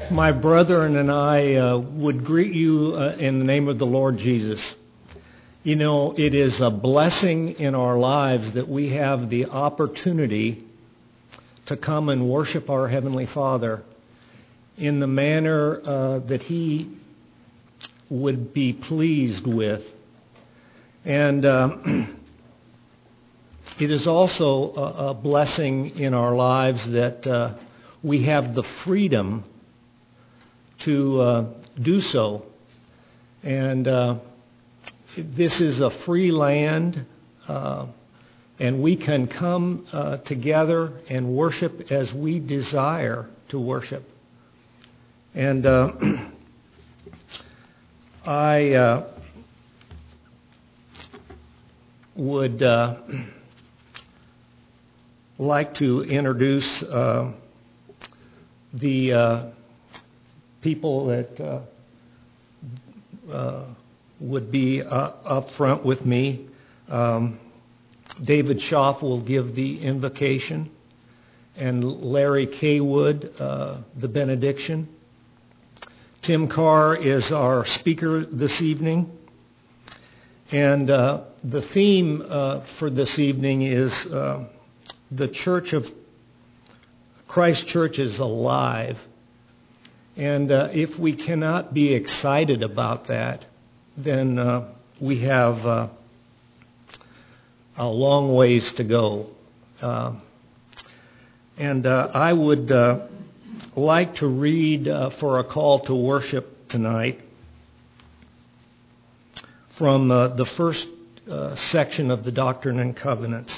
My brethren and I would greet you in the name of the Lord Jesus. You know, it is a blessing in our lives that we have the opportunity to come and worship our Heavenly Father in the manner that He would be pleased with. And it is also a blessing in our lives that we have the freedom to do so. And this is a free land, and we can come together and worship as we desire to worship. And I would like to introduce the people that would be up front with me. David Schaff will give the invocation, and Larry Kaywood the benediction. Tim Carr is our speaker this evening. And the theme for this evening is the Church of Christ Church is alive. And if we cannot be excited about that, then we have a long ways to go. And I would like to read for a call to worship tonight from the first section of the Doctrine and Covenants.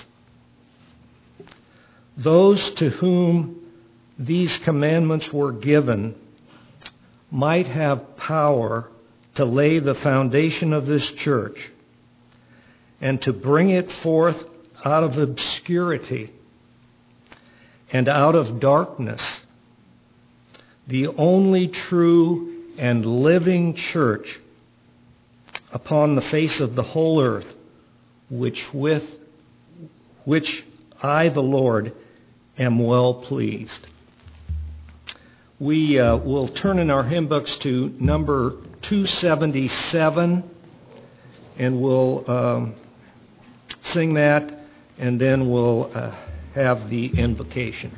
Those to whom these commandments were given might have power to lay the foundation of this church and to bring it forth out of obscurity and out of darkness, the only true and living church upon the face of the whole earth, which I, the Lord, am well pleased. We will turn in our hymn books to number 277, and we'll sing that, and then we'll have the invocation.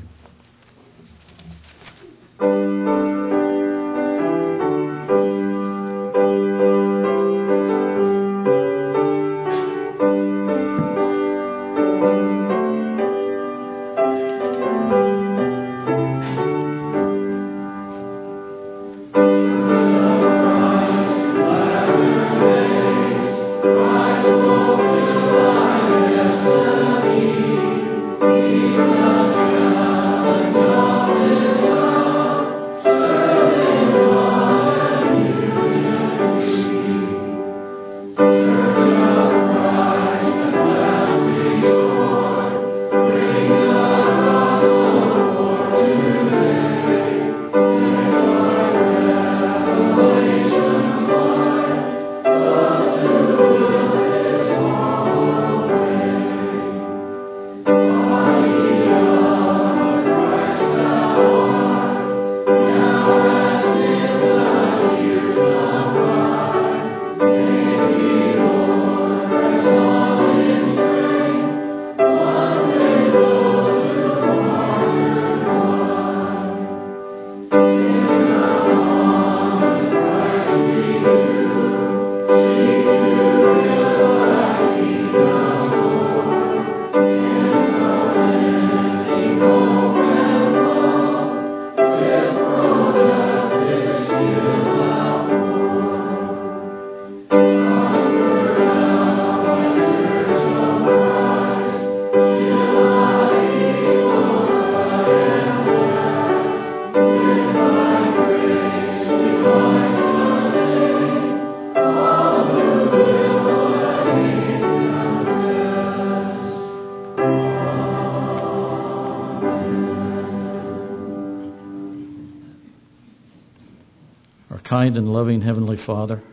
Kind and loving Heavenly Father,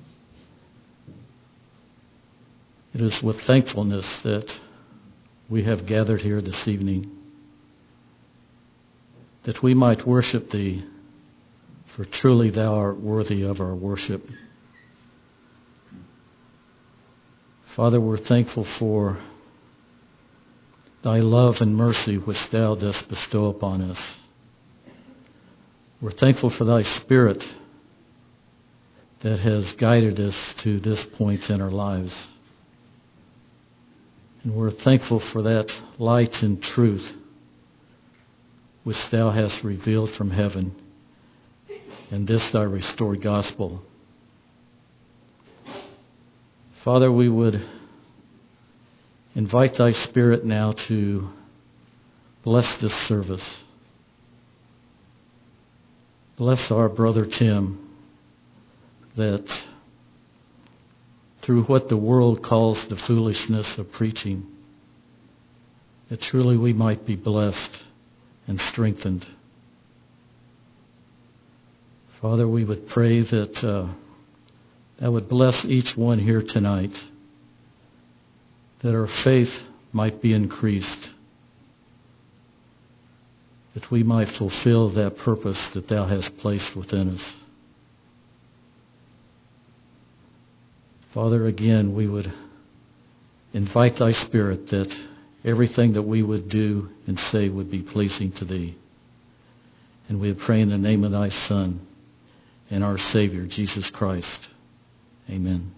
it is with thankfulness that we have gathered here this evening, that we might worship Thee for truly thou art worthy of our worship. Father, we're thankful for thy love and mercy which thou dost bestow upon us. We're thankful for thy Spirit that has guided us to this point in our lives. And we're thankful for that light and truth which thou hast revealed from heaven in this thy restored gospel. Father, we would invite thy Spirit now to bless this service. Bless our brother Tim, that through what the world calls the foolishness of preaching, that truly we might be blessed and strengthened. Father, we would pray that thou would bless each one here tonight, that our faith might be increased, that we might fulfill that purpose that thou hast placed within us. Father, again, we would invite thy Spirit that everything that we would do and say would be pleasing to thee. And we pray in the name of thy Son and our Savior, Jesus Christ. Amen.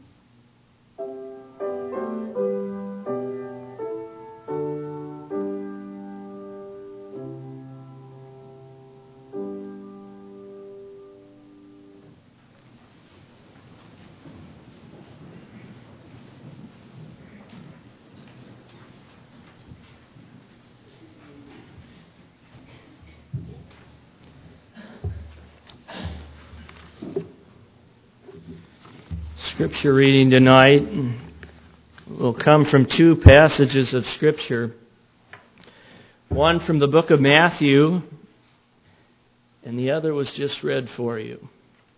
Scripture reading tonight will come from two passages of Scripture. One from the book of Matthew, and the other was just read for you.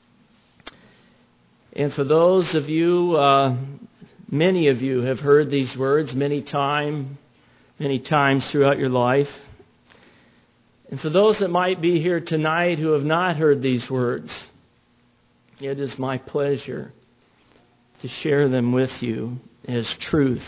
And for those of you, many of you have heard these words many times throughout your life. And for those that might be here tonight who have not heard these words, it is my pleasure to share them with you as truth.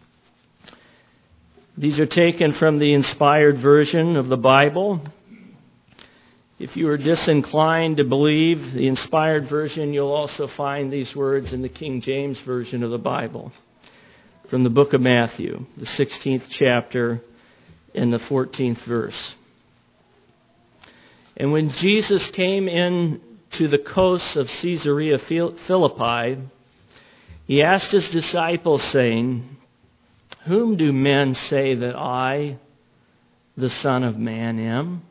These are taken from the inspired version of the Bible. If you are disinclined to believe the inspired version, you'll also find these words in the King James Version of the Bible, from the book of Matthew, the 16th chapter and the 14th verse. And when Jesus came in to the coasts of Caesarea Philippi, he asked his disciples, saying, "Whom do men say that I, the Son of Man, am?"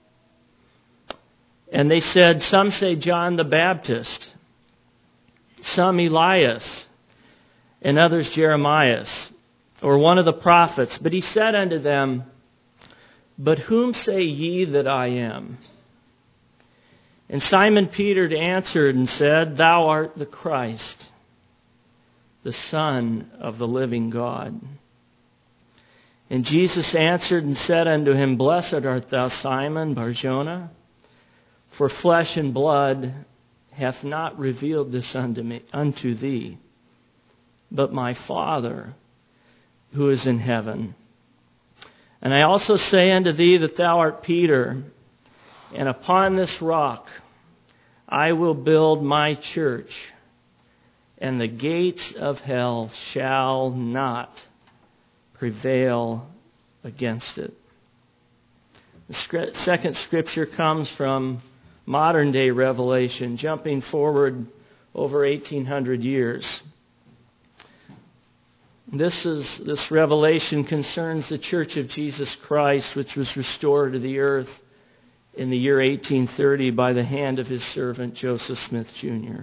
And they said, "Some say John the Baptist, some Elias, and others Jeremiah, or one of the prophets." But he said unto them, "But whom say ye that I am?" And Simon Peter answered and said, "Thou art the Christ, the Son of the living God." And Jesus answered and said unto him, "Blessed art thou, Simon Bar-Jonah, for flesh and blood hath not revealed this unto thee, but my Father who is in heaven. And I also say unto thee that thou art Peter, and upon this rock I will build my church, and the gates of hell shall not prevail against it." The second scripture comes from modern day Revelation, jumping forward over 1800 years. This revelation concerns the Church of Jesus Christ, which was restored to the earth in the year 1830 by the hand of his servant Joseph Smith Jr.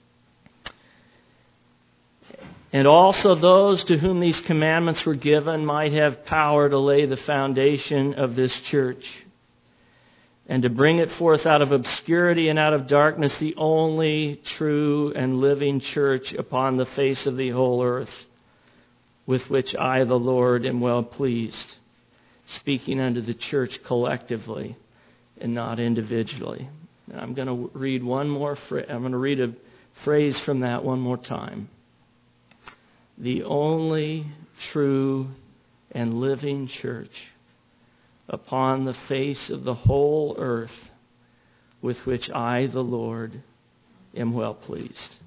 And also those to whom these commandments were given might have power to lay the foundation of this church and to bring it forth out of obscurity and out of darkness, the only true and living church upon the face of the whole earth, with which I, the Lord, am well pleased, speaking unto the church collectively and not individually. And I'm going to read I'm going to read a phrase from that one more time. The only true and living church upon the face of the whole earth, with which I, the Lord, am well pleased.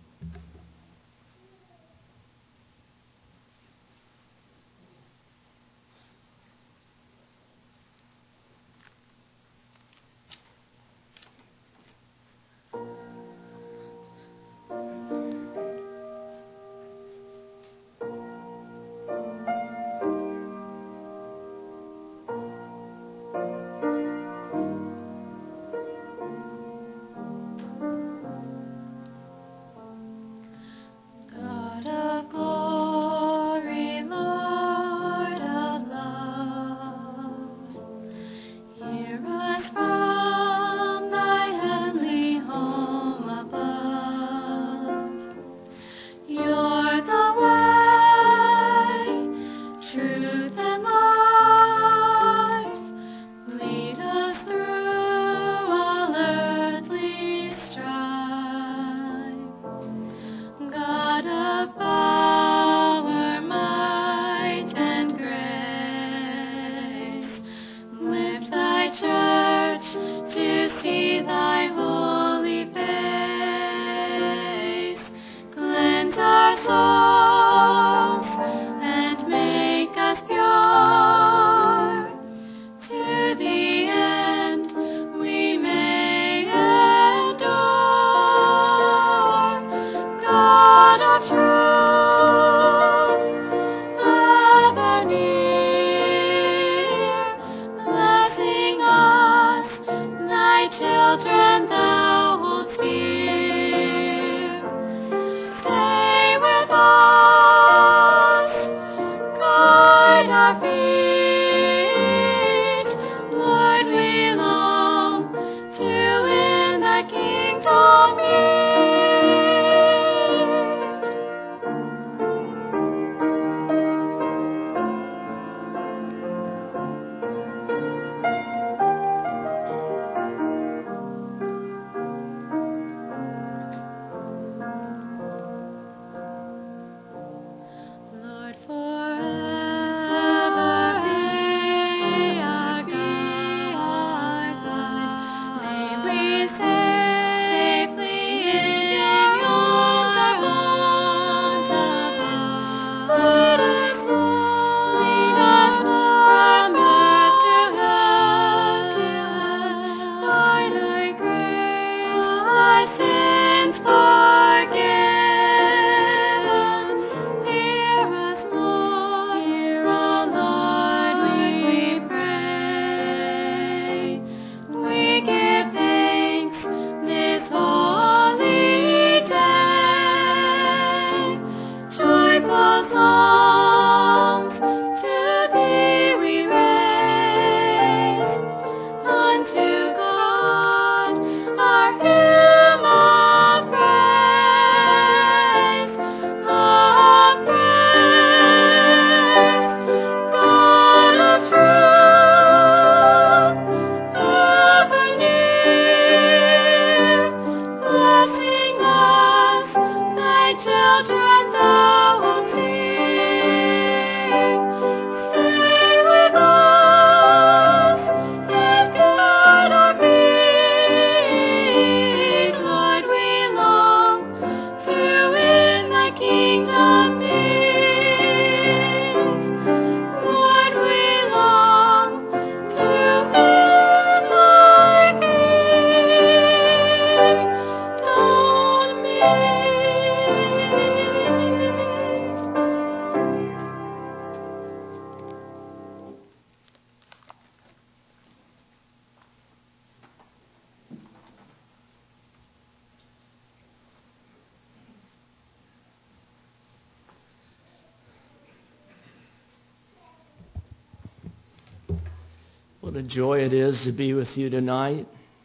What a joy it is to be with you tonight.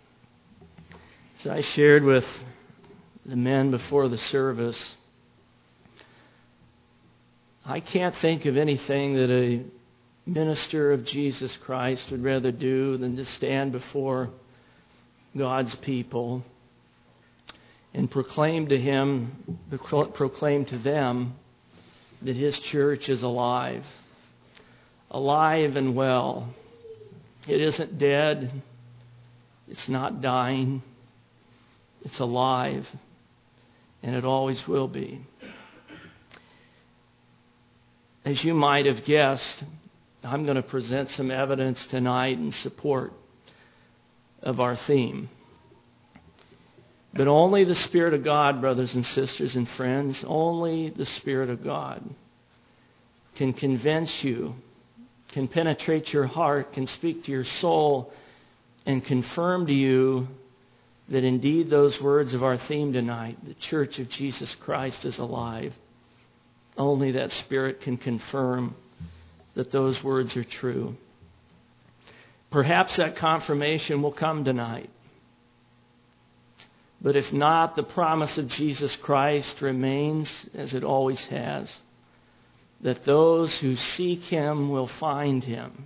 As I shared with the men before the service, I can't think of anything that a minister of Jesus Christ would rather do than to stand before God's people and proclaim to them that His church is alive and well. It isn't dead. It's not dying. It's alive, and it always will be. As you might have guessed, I'm going to present some evidence tonight in support of our theme. But only the Spirit of God, brothers and sisters and friends, only the Spirit of God can convince you, can penetrate your heart, can speak to your soul, and confirm to you that indeed those words of our theme tonight, the Church of Jesus Christ is alive. Only that Spirit can confirm that those words are true. Perhaps that confirmation will come tonight. But if not, the promise of Jesus Christ remains as it always has, that those who seek Him will find Him.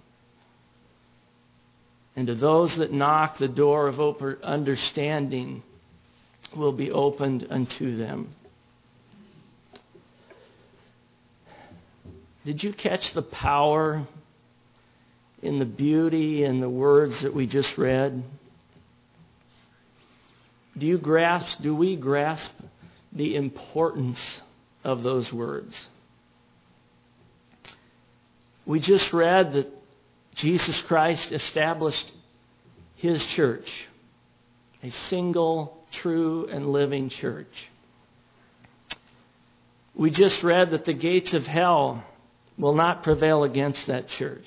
And to those that knock, the door of understanding will be opened unto them. Did you catch the power in the beauty and the words that we just read? Do we grasp the importance of those words? We just read that Jesus Christ established His church, a single, true, and living church. We just read that the gates of hell will not prevail against that church.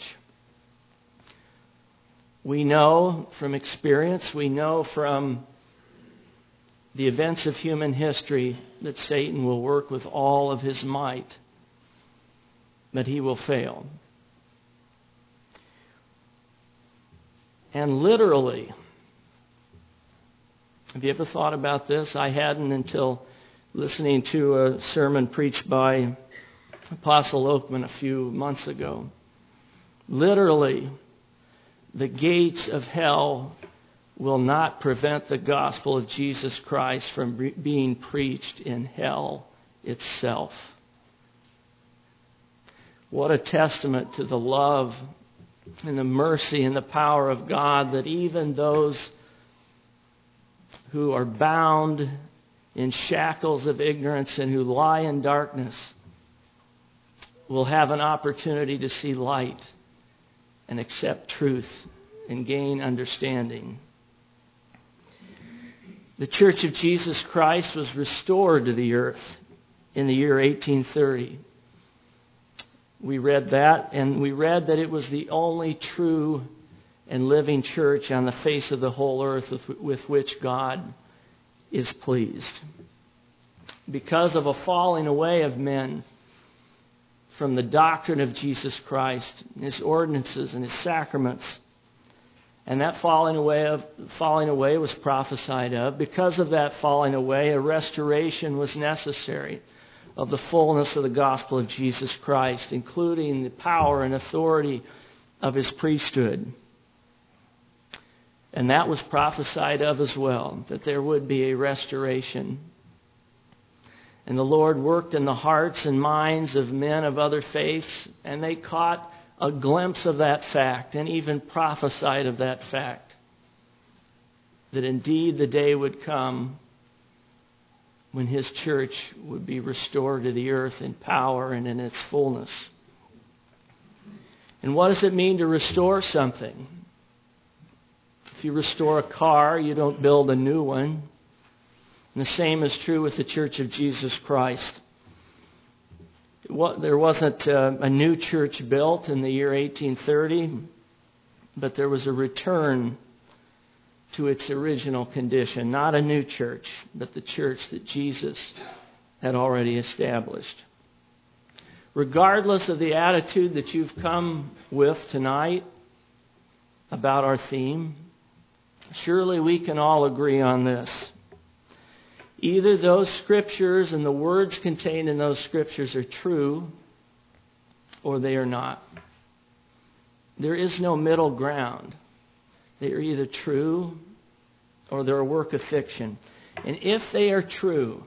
We know from experience, we know from the events of human history that Satan will work with all of his might, but he will fail. And literally, have you ever thought about this? I hadn't until listening to a sermon preached by Apostle Oakman a few months ago. Literally, the gates of hell will not prevent the gospel of Jesus Christ from being preached in hell itself. What a testament to the love and the mercy and the power of God, that even those who are bound in shackles of ignorance and who lie in darkness will have an opportunity to see light and accept truth and gain understanding. The Church of Jesus Christ was restored to the earth in the year 1830. We read that, and we read that it was the only true and living church on the face of the whole earth with which God is pleased. Because of a falling away of men from the doctrine of Jesus Christ, His ordinances and His sacraments, and that falling away was prophesied of. Because of that falling away, a restoration was necessary of the fullness of the gospel of Jesus Christ, including the power and authority of His priesthood. And that was prophesied of as well, that there would be a restoration. And the Lord worked in the hearts and minds of men of other faiths, and they caught a glimpse of that fact and even prophesied of that fact, that indeed the day would come when His church would be restored to the earth in power and in its fullness. And what does it mean to restore something? If you restore a car, you don't build a new one. And the same is true with the Church of Jesus Christ. There wasn't a new church built in the year 1830, but there was a return to its original condition. Not a new church, but the church that Jesus had already established. Regardless of the attitude that you've come with tonight about our theme, surely we can all agree on this. Either those scriptures and the words contained in those scriptures are true, or they are not. There is no middle ground. They are either true or they're a work of fiction. And if they are true,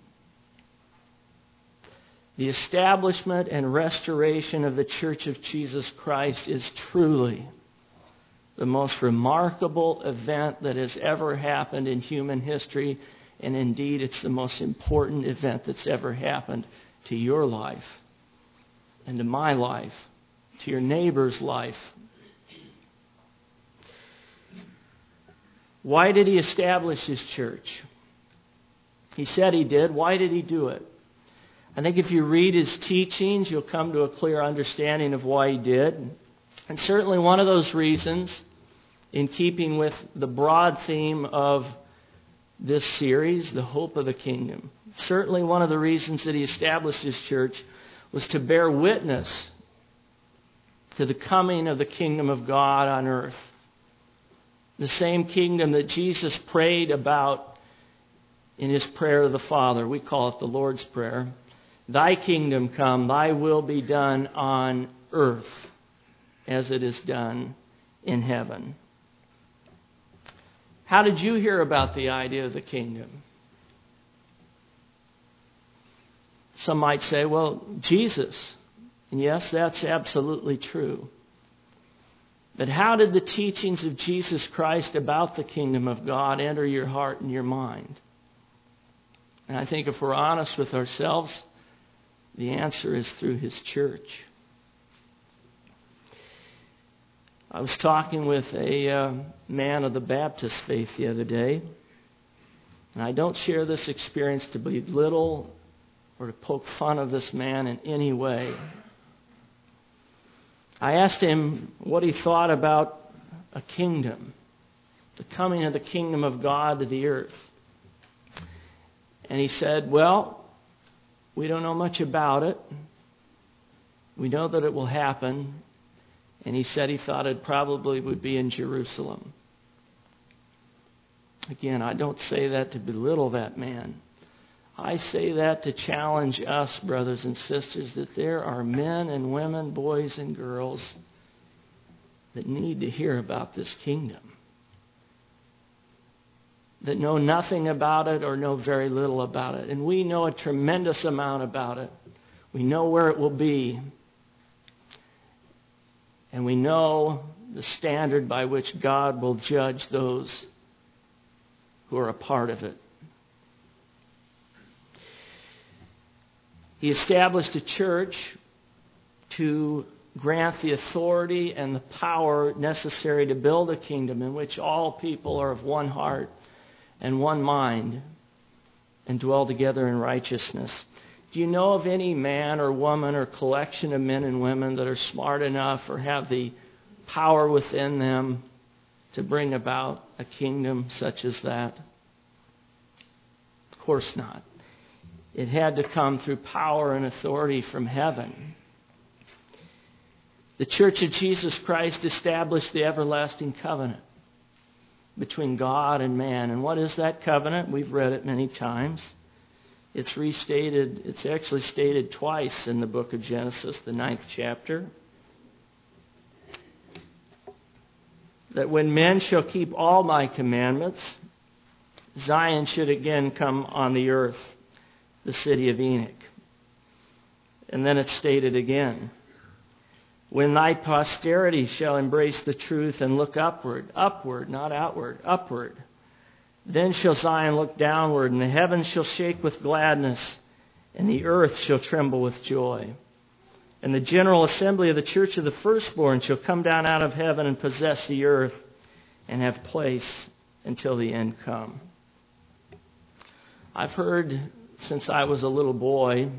the establishment and restoration of the Church of Jesus Christ is truly the most remarkable event that has ever happened in human history. And indeed, it's the most important event that's ever happened to your life and to my life, to your neighbor's life. Why did he establish his church? He said he did. Why did he do it? I think if you read his teachings, you'll come to a clear understanding of why he did. And certainly one of those reasons, in keeping with the broad theme of this series, the hope of the kingdom, certainly one of the reasons that he established his church was to bear witness to the coming of the kingdom of God on earth. The same kingdom that Jesus prayed about in his prayer to the Father. We call it the Lord's Prayer. Thy kingdom come, thy will be done on earth as it is done in heaven. How did you hear about the idea of the kingdom? Some might say, well, Jesus. And yes, that's absolutely true. But how did the teachings of Jesus Christ about the kingdom of God enter your heart and your mind? And I think if we're honest with ourselves, the answer is through his church. I was talking with a man of the Baptist faith the other day. And I don't share this experience to belittle or to poke fun of this man in any way. I asked him what he thought about a kingdom, the coming of the kingdom of God to the earth. And he said, well, we don't know much about it. We know that it will happen. And he said he thought it probably would be in Jerusalem. Again, I don't say that to belittle that man. I say that to challenge us, brothers and sisters, that there are men and women, boys and girls that need to hear about this kingdom, that know nothing about it or know very little about it. And we know a tremendous amount about it. We know where it will be. And we know the standard by which God will judge those who are a part of it. He established a church to grant the authority and the power necessary to build a kingdom in which all people are of one heart and one mind and dwell together in righteousness. Do you know of any man or woman or collection of men and women that are smart enough or have the power within them to bring about a kingdom such as that? Of course not. It had to come through power and authority from heaven. The Church of Jesus Christ established the everlasting covenant between God and man. And what is that covenant? We've read it many times. It's restated, it's actually stated twice in the book of Genesis, the 9th chapter. That when men shall keep all my commandments, Zion should again come on the earth, the city of Enoch. And then it's stated again. When thy posterity shall embrace the truth and look upward, upward, not outward, upward. Then shall Zion look downward, and the heavens shall shake with gladness, and the earth shall tremble with joy. And the general assembly of the church of the firstborn shall come down out of heaven and possess the earth and have place until the end come. I've heard since I was a little boy,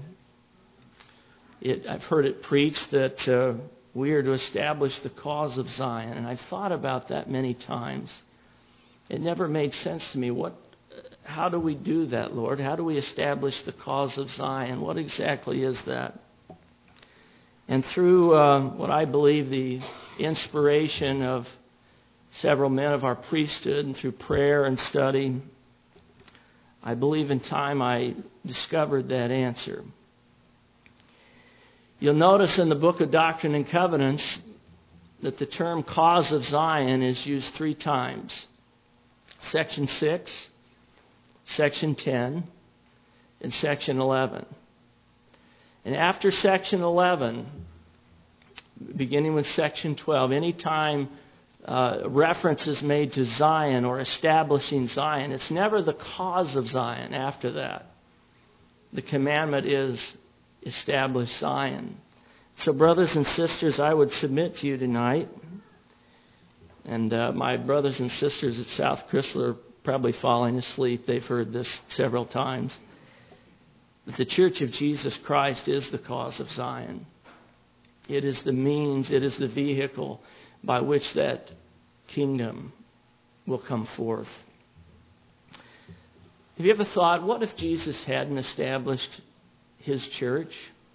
I've heard it preached that we are to establish the cause of Zion. And I've thought about that many times. It never made sense to me. How do we do that, Lord? How do we establish the cause of Zion? What exactly is that? And through what I believe the inspiration of several men of our priesthood and through prayer and study, I believe in time I discovered that answer. You'll notice in the book of Doctrine and Covenants that the term cause of Zion is used 3 times. Section 6, Section 10, and Section 11. And after Section 11, beginning with Section 12, anytime reference is made to Zion or establishing Zion, it's never the cause of Zion after that. The commandment is establish Zion. So brothers and sisters, I would submit to you tonight, and my brothers and sisters at South Chrysler are probably falling asleep. They've heard this several times. That the Church of Jesus Christ is the cause of Zion. It is the means, it is the vehicle by which that kingdom will come forth. Have you ever thought, what if Jesus hadn't established His church?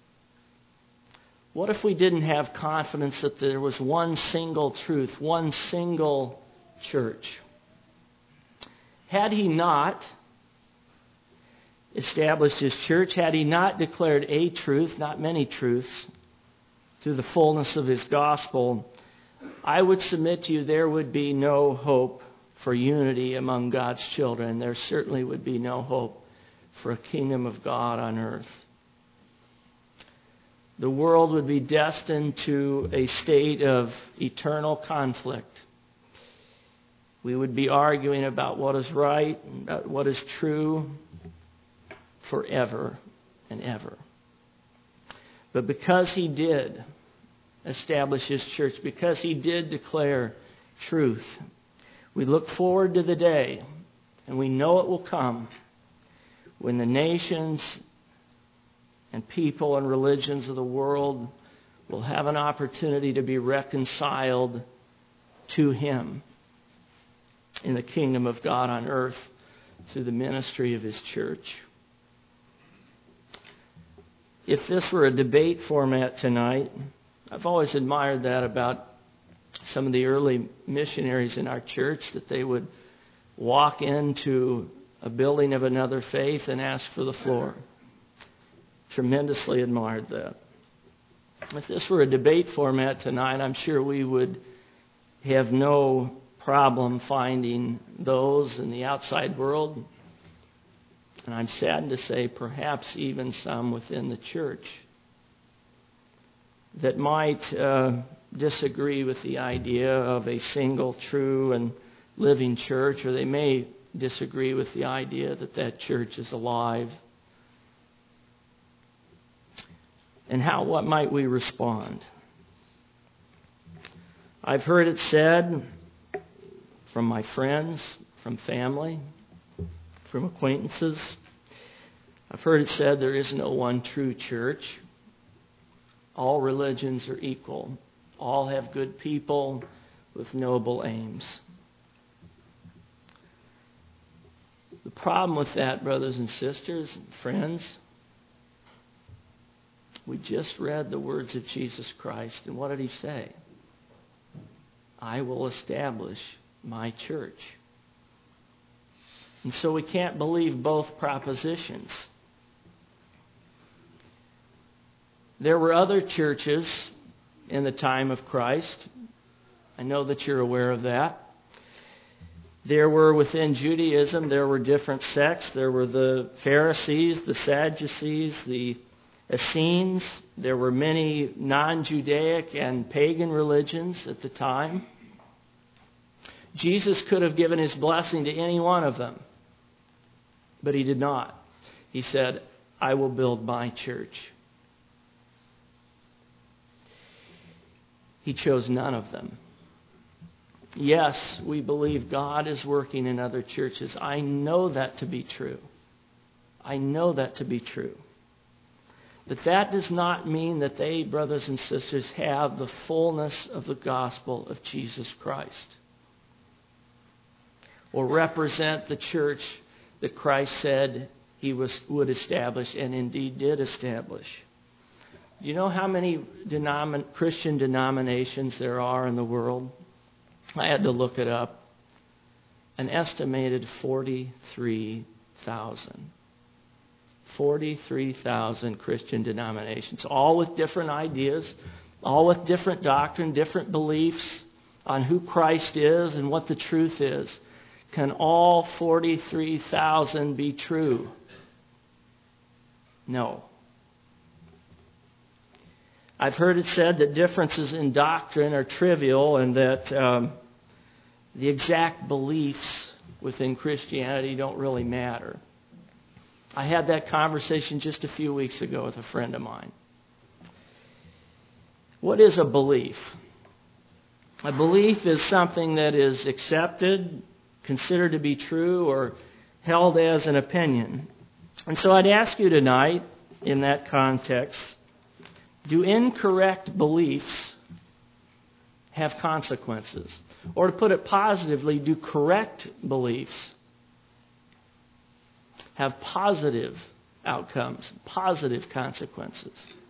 What if we didn't have confidence that there was one single truth, one single church? Had He not established His church, had He not declared a truth, not many truths, through the fullness of His gospel, I would submit to you there would be no hope for unity among God's children. There certainly would be no hope for a kingdom of God on earth. The world would be destined to a state of eternal conflict. We would be arguing about what is right, about what is true, forever and ever. But because He did establish His church, because He did declare truth, we look forward to the day, and we know it will come, when the nations and people and religions of the world will have an opportunity to be reconciled to Him in the kingdom of God on earth through the ministry of His church. If this were a debate format tonight, I've always admired that about some of the early missionaries in our church, that they would walk into a building of another faith and ask for the floor. Tremendously admired that. If this were a debate format tonight, I'm sure we would have no problem finding those in the outside world, and I'm saddened to say perhaps even some within the church, that might disagree with the idea of a single, true, and living church, or they may disagree with the idea that that church is alive. And what might we respond? I've heard it said from my friends, from family, from acquaintances. I've heard it said there is no one true church. All religions are equal. All have good people with noble aims. The problem with that, brothers and sisters and friends, we just read the words of Jesus Christ, and what did He say? I will establish my church. And so we can't believe both propositions. There were other churches in the time of Christ. I know that you're aware of that. There were within Judaism, there were different sects. There were the Pharisees, the Sadducees, the Essenes. There were many non-Judaic and pagan religions at the time. Jesus could have given His blessing to any one of them, but He did not. He said, I will build my church. He chose none of them. Yes, we believe God is working in other churches. I know that to be true. I know that to be true. But that does not mean that they, brothers and sisters, have the fullness of the gospel of Jesus Christ, or represent the church that Christ said He would establish, and indeed did establish. Do you know how many Christian denominations there are in the world? I had to look it up. An estimated 43,000. 43,000 Christian denominations, all with different ideas, all with different doctrine, different beliefs on who Christ is and what the truth is. Can all 43,000 be true? No. I've heard it said that differences in doctrine are trivial and that the exact beliefs within Christianity don't really matter. I had that conversation just a few weeks ago with a friend of mine. What is a belief? A belief is something that is accepted, considered to be true, or held as an opinion. And so I'd ask you tonight, in that context, do incorrect beliefs have consequences? Or to put it positively, do correct beliefs have positive outcomes, positive consequences?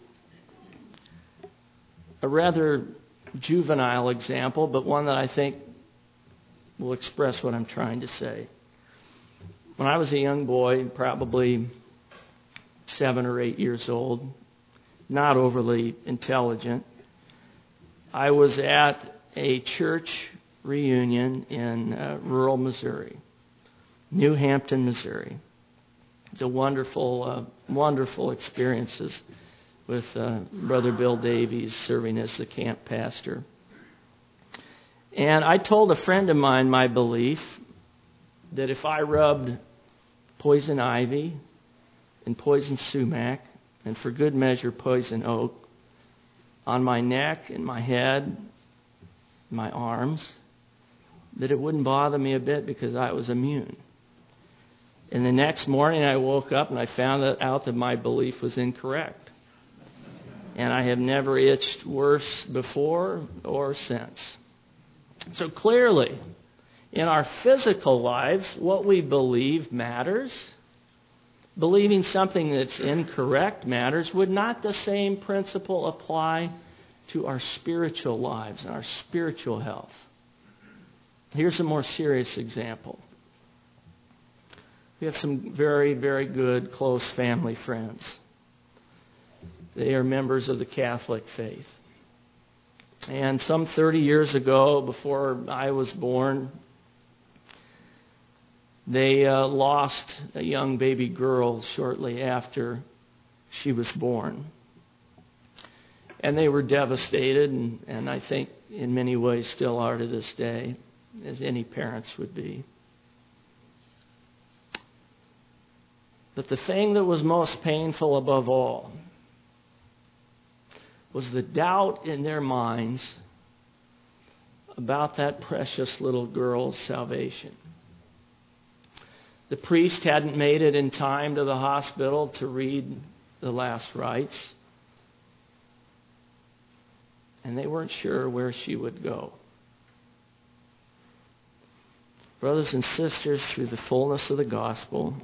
A rather juvenile example, but one that I think will express what I'm trying to say. When I was a young boy, probably 7 or 8 years old, not overly intelligent, I was at a church reunion in rural Missouri, New Hampton, Missouri. It's a wonderful, wonderful experiences with Brother Bill Davies serving as the camp pastor. And I told a friend of mine my belief that if I rubbed poison ivy and poison sumac, and for good measure poison oak, on my neck and my head, my arms, that it wouldn't bother me a bit because I was immune. And the next morning I woke up and I found out that my belief was incorrect. And I have never itched worse before or since. So clearly, in our physical lives, what we believe matters. Believing something that's incorrect matters. Would not the same principle apply to our spiritual lives and our spiritual health? Here's a more serious example. We have some very, very good, close family friends. They are members of the Catholic faith. And some 30 years ago, before I was born, they lost a young baby girl shortly after she was born. And they were devastated, and I think in many ways still are to this day, as any parents would be. But the thing that was most painful above all was the doubt in their minds about that precious little girl's salvation. The priest hadn't made it in time to the hospital to read the last rites, and they weren't sure where she would go. Brothers and sisters, through the fullness of the gospel,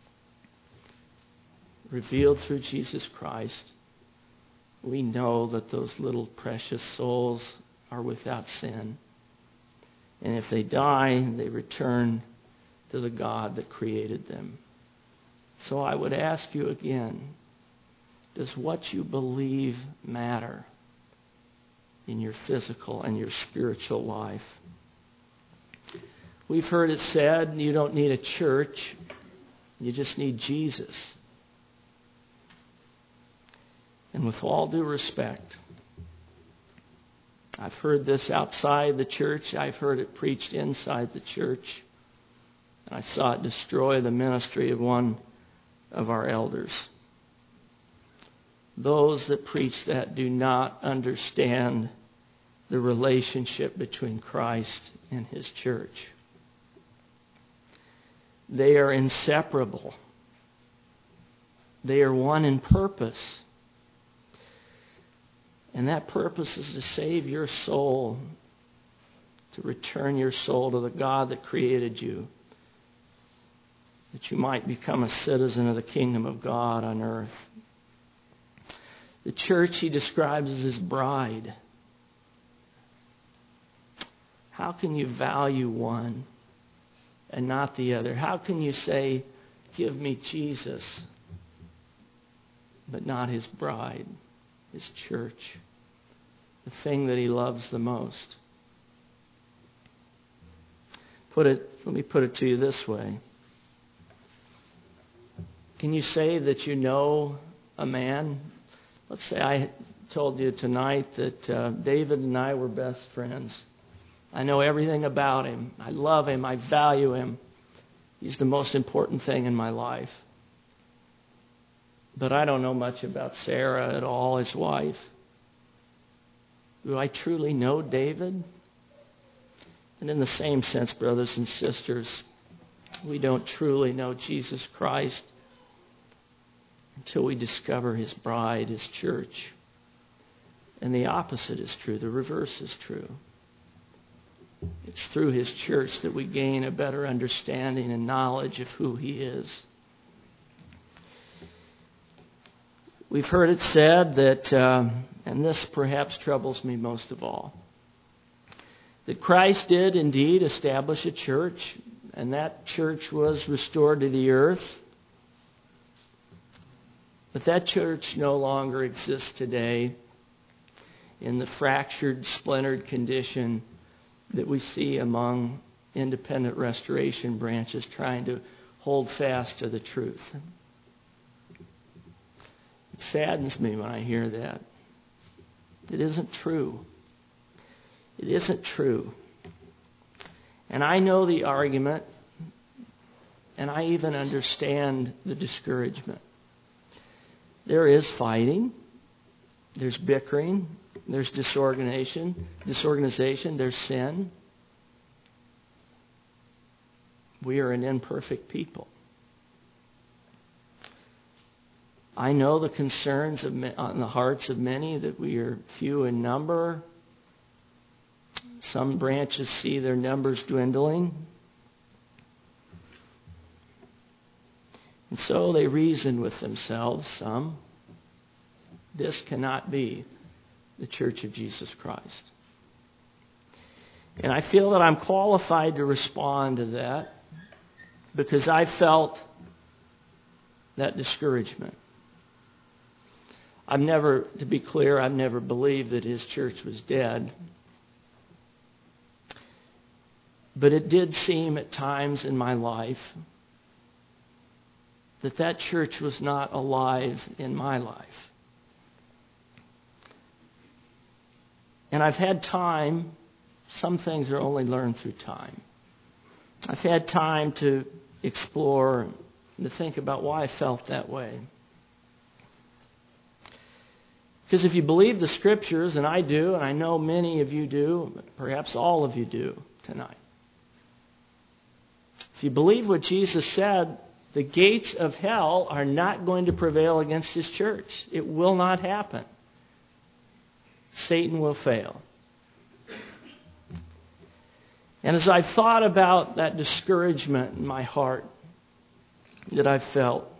revealed through Jesus Christ, we know that those little precious souls are without sin. And if they die, they return to the God that created them. So I would ask you again, does what you believe matter in your physical and your spiritual life? We've heard it said, you don't need a church, you just need Jesus. And with all due respect, I've heard this outside the church. I've heard it preached inside the church. And I saw it destroy the ministry of one of our elders. Those that preach that do not understand the relationship between Christ and His church. They are inseparable. They are one in purpose. And that purpose is to save your soul, to return your soul to the God that created you, that you might become a citizen of the kingdom of God on earth. The church He describes as His bride. How can you value one and not the other? How can you say, give me Jesus, but not His bride, His church, the thing that He loves the most? let me put it to you this way. Can you say that you know a man? Let's say I told you tonight that David and I were best friends. I know everything about him. I love him. I value him. He's the most important thing in my life. But I don't know much about Sarah at all, his wife. Do I truly know David? And in the same sense, brothers and sisters, we don't truly know Jesus Christ until we discover His bride, His church. And the opposite is true. The reverse is true. It's through His church that we gain a better understanding and knowledge of who He is. We've heard it said that, and this perhaps troubles me most of all, that Christ did indeed establish a church, and that church was restored to the earth. But that church no longer exists today in the fractured, splintered condition that we see among independent restoration branches trying to hold fast to the truth. It saddens me when I hear that. It isn't true. It isn't true. And I know the argument, and I even understand the discouragement. There is fighting, there's bickering, there's disorganization, there's sin. We are an imperfect people. I know the concerns on the hearts of many that we are few in number. Some branches see their numbers dwindling. And so they reason with themselves, some, this cannot be the Church of Jesus Christ. And I feel that I'm qualified to respond to that because I felt that discouragement. To be clear, I've never believed that His church was dead. But it did seem at times in my life that church was not alive in my life. And I've had time, some things are only learned through time. I've had time to explore and to think about why I felt that way. Because if you believe the Scriptures, and I do, and I know many of you do, perhaps all of you do tonight. If you believe what Jesus said, the gates of hell are not going to prevail against His church. It will not happen. Satan will fail. And as I've thought about that discouragement in my heart that I've felt,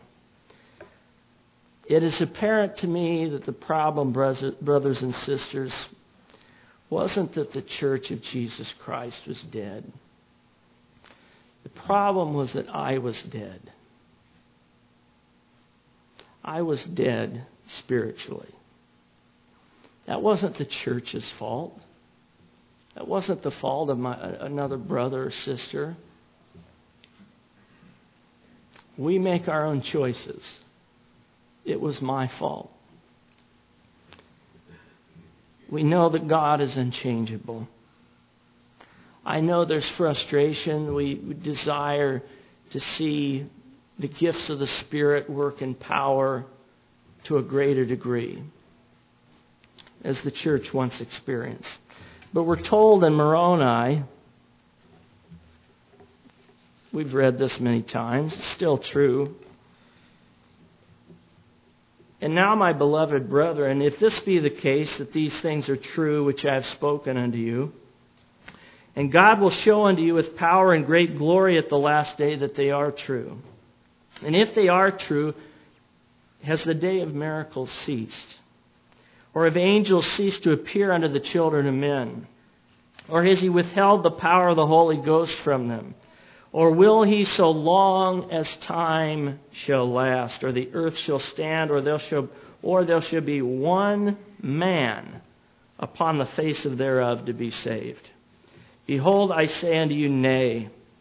it is apparent to me that the problem, brothers and sisters, wasn't that the Church of Jesus Christ was dead. The problem was that I was dead. I was dead spiritually. That wasn't the church's fault. That wasn't the fault of another brother or sister. We make our own choices. It was my fault. We know that God is unchangeable. I know there's frustration. We desire to see the gifts of the Spirit work in power to a greater degree, as the church once experienced. But we're told in Moroni, we've read this many times, it's still true. And now, my beloved brethren, if this be the case, that these things are true which I have spoken unto you, and God will show unto you with power and great glory at the last day that they are true. And if they are true, has the day of miracles ceased? Or have angels ceased to appear unto the children of men? Or has He withheld the power of the Holy Ghost from them? Or will He so long as time shall last, or the earth shall stand, or there shall be one man upon the face of thereof to be saved? Behold, I say unto you, nay.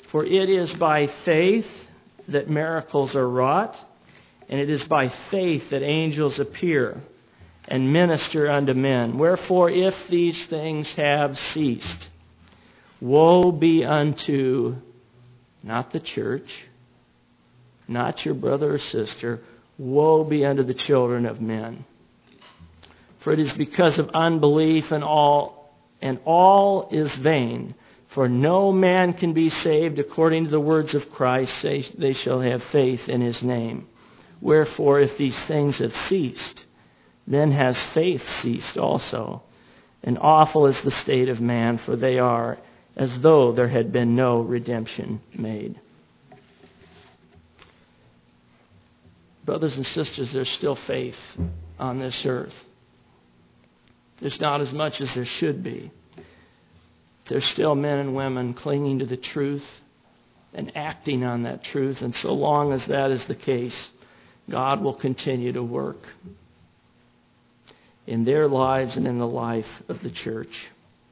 For it is by faith that miracles are wrought, and it is by faith that angels appear and minister unto men. Wherefore, if these things have ceased, woe be unto, not the church, not your brother or sister, woe be unto the children of men. For it is because of unbelief, and all is vain. For no man can be saved according to the words of Christ, they shall have faith in his name. Wherefore, if these things have ceased, then has faith ceased also. And awful is the state of man, for they are as though there had been no redemption made. Brothers and sisters, there's still faith on this earth. There's not as much as there should be. There's still men and women clinging to the truth and acting on that truth. And so long as that is the case, God will continue to work in their lives and in the life of the church.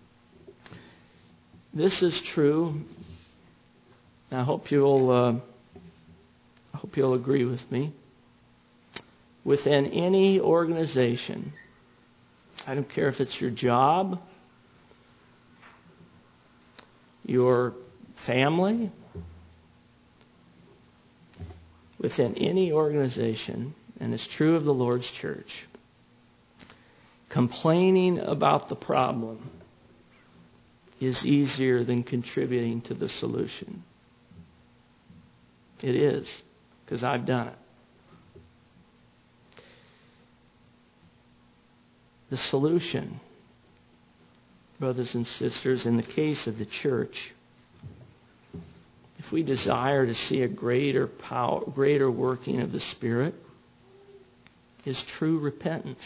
This is true. I hope you'll agree with me. Within any organization, I don't care if it's your job, your family, within any organization, and it's true of the Lord's church, complaining about the problem is easier than contributing to the solution. It is, because I've done it. The solution, brothers and sisters, in the case of the church, if we desire to see a greater working of the Spirit, is true repentance.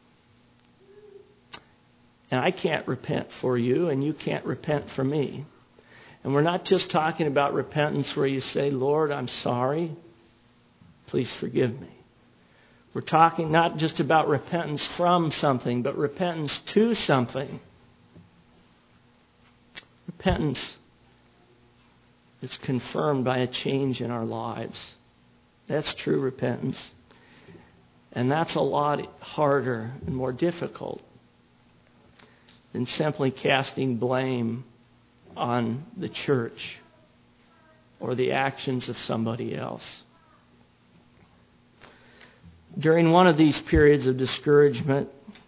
And I can't repent for you, and you can't repent for me. And we're not just talking about repentance where you say, Lord, I'm sorry. Please forgive me. We're talking not just about repentance from something, but repentance to something. Repentance is confirmed by a change in our lives. That's true repentance. And that's a lot harder and more difficult than simply casting blame on the church or the actions of somebody else. During one of these periods of discouragement,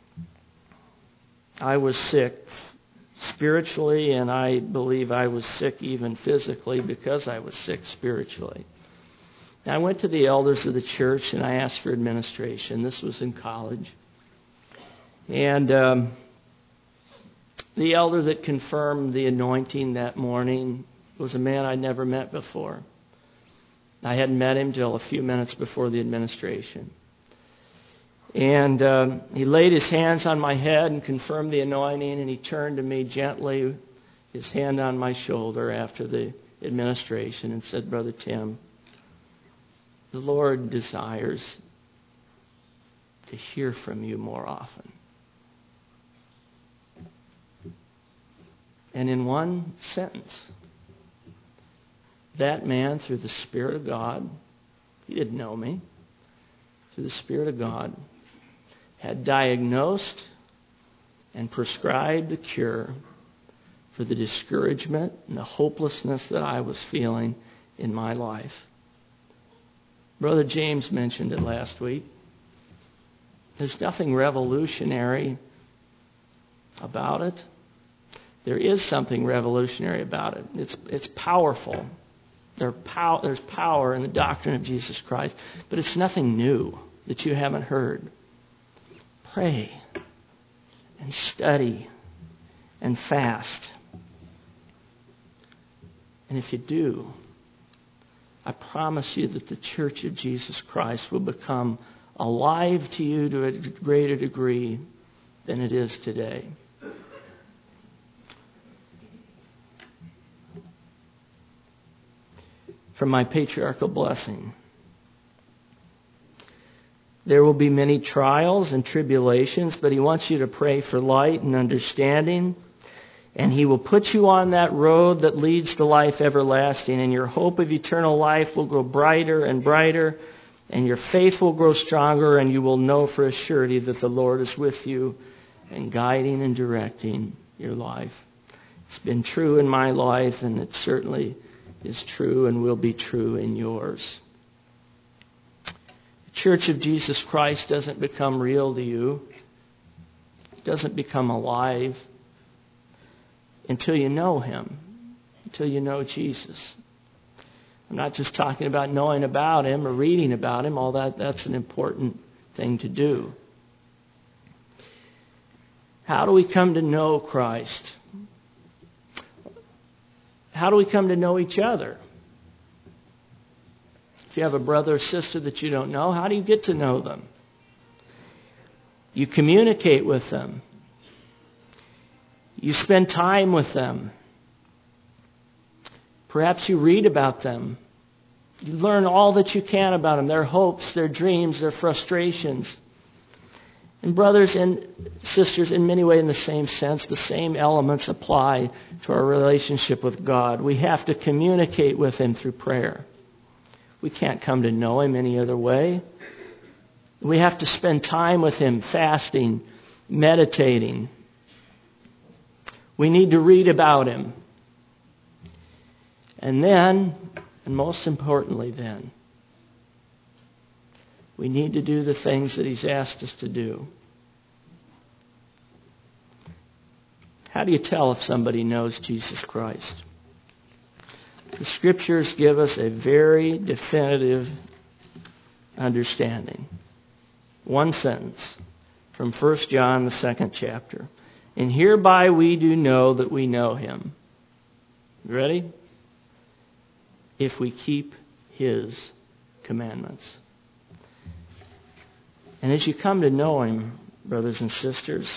I was sick spiritually, and I believe I was sick even physically because I was sick spiritually. And I went to the elders of the church and I asked for administration. This was in college. And the elder that confirmed the anointing that morning was a man I'd never met before. I hadn't met him till a few minutes before the administration. And he laid his hands on my head and confirmed the anointing, and he turned to me gently, his hand on my shoulder after the administration, and said, Brother Tim, the Lord desires to hear from you more often. And in one sentence, that man, through the Spirit of God, he didn't know me, through the Spirit of God, had diagnosed and prescribed the cure for the discouragement and the hopelessness that I was feeling in my life. Brother James mentioned it last week. There's nothing revolutionary about it. There is something revolutionary about it. It's powerful. There's power in the doctrine of Jesus Christ, but it's nothing new that you haven't heard. Pray and study and fast. And if you do, I promise you that the Church of Jesus Christ will become alive to you to a greater degree than it is today. From my patriarchal blessing, there will be many trials and tribulations, but he wants you to pray for light and understanding And He will put you on that road that leads to life everlasting. And your hope of eternal life will grow brighter and brighter. And your faith will grow stronger. And you will know for a surety that the Lord is with you and guiding and directing your life. It's been true in my life, and it certainly is true and will be true in yours. The Church of Jesus Christ doesn't become real to you. It doesn't become alive until you know Him, until you know Jesus. I'm not just talking about knowing about Him or reading about Him. All that's an important thing to do. How do we come to know Christ? How do we come to know each other? If you have a brother or sister that you don't know, how do you get to know them? You communicate with them. You spend time with them. Perhaps you read about them. You learn all that you can about them, their hopes, their dreams, their frustrations. And brothers and sisters, in many ways, in the same sense, the same elements apply to our relationship with God. We have to communicate with Him through prayer. We can't come to know Him any other way. We have to spend time with Him, fasting, meditating. We need to read about Him. And then, and most importantly then, we need to do the things that He's asked us to do. How do you tell if somebody knows Jesus Christ? The Scriptures give us a very definitive understanding. One sentence from 1 John, the 2nd chapter. And hereby we do know that we know Him. You ready? If we keep His commandments. And as you come to know Him, brothers and sisters,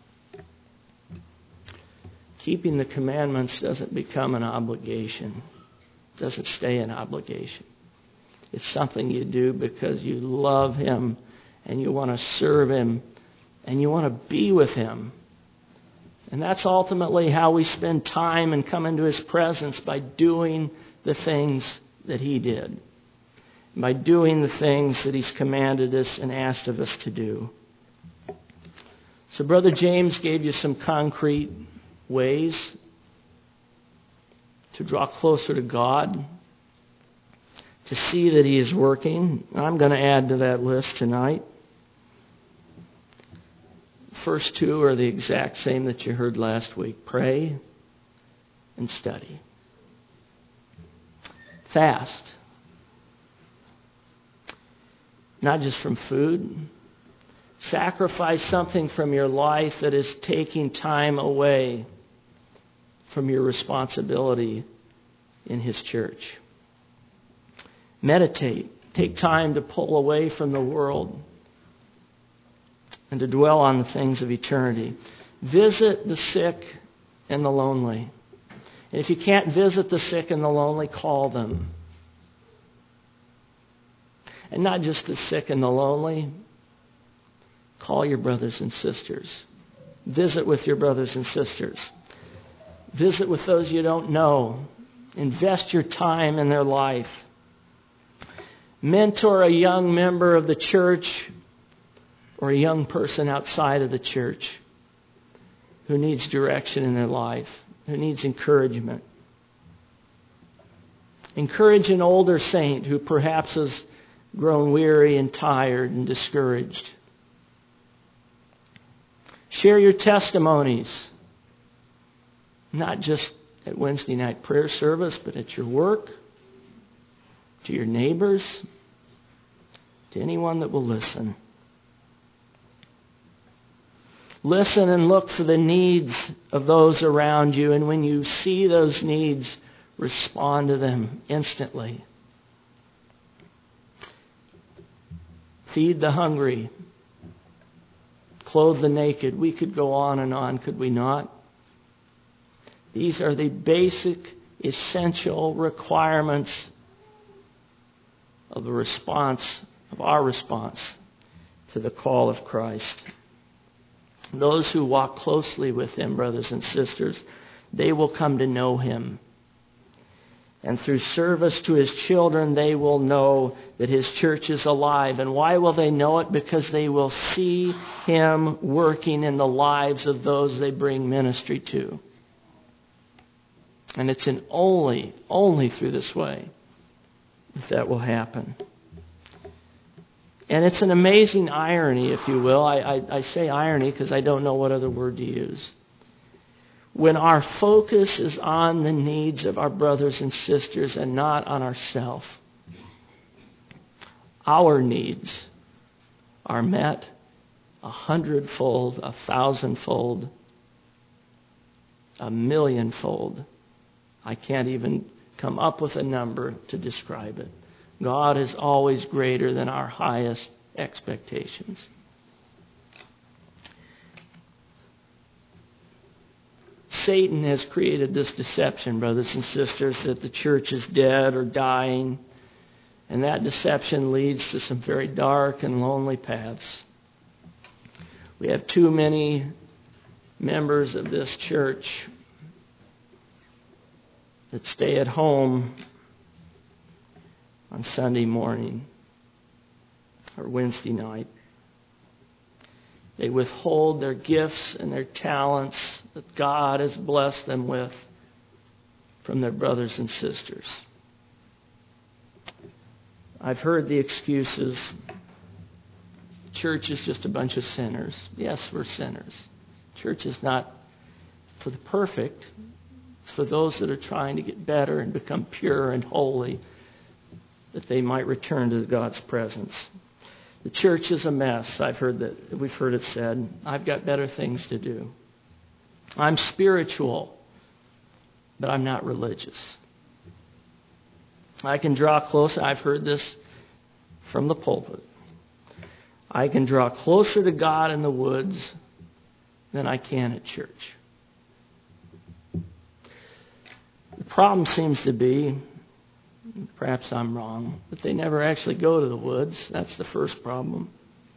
keeping the commandments doesn't become an obligation. It doesn't stay an obligation. It's something you do because you love Him and you want to serve Him and you want to be with Him. And that's ultimately how we spend time and come into His presence, by doing the things that He did. By doing the things that He's commanded us and asked of us to do. So Brother James gave you some concrete ways to draw closer to God, to see that He is working. I'm going to add to that list tonight. First two are the exact same that you heard last week. Pray and study. Fast. Not just from food. Sacrifice something from your life that is taking time away from your responsibility in His church. Meditate. Take time to pull away from the world and to dwell on the things of eternity. Visit the sick and the lonely. And if you can't visit the sick and the lonely, call them. And not just the sick and the lonely. Call your brothers and sisters. Visit with your brothers and sisters. Visit with those you don't know. Invest your time in their life. Mentor a young member of the church or a young person outside of the church who needs direction in their life, who needs encouragement. Encourage an older saint who perhaps has grown weary and tired and discouraged. Share your testimonies, not just at Wednesday night prayer service, but at your work, to your neighbors, to anyone that will listen. Listen and look for the needs of those around you, and when you see those needs, respond to them instantly. Feed the hungry. Clothe the naked. We could go on, could we not? These are the basic, essential requirements of the response, of our response to the call of Christ. Those who walk closely with Him, brothers and sisters, they will come to know Him. And through service to His children, they will know that His church is alive. And why will they know it? Because they will see Him working in the lives of those they bring ministry to. And it's only through this way that will happen. And it's an amazing irony, if you will. I say irony because I don't know what other word to use. When our focus is on the needs of our brothers and sisters and not on ourselves, our needs are met 100-fold, 1,000-fold, 1,000,000-fold. I can't even come up with a number to describe it. God is always greater than our highest expectations. Satan has created this deception, brothers and sisters, that the church is dead or dying. And that deception leads to some very dark and lonely paths. We have too many members of this church that stay at home on Sunday morning or Wednesday night. They withhold their gifts and their talents that God has blessed them with from their brothers and sisters. I've heard the excuses. Church is just a bunch of sinners. Yes, we're sinners. Church is not for the perfect. It's for those that are trying to get better and become pure and holy, that they might return to God's presence. The church is a mess. We've heard it said. I've got better things to do. I'm spiritual, but I'm not religious. I can draw closer. I've heard this from the pulpit. I can draw closer to God in the woods than I can at church. The problem seems to be, perhaps I'm wrong, but they never actually go to the woods. That's the first problem.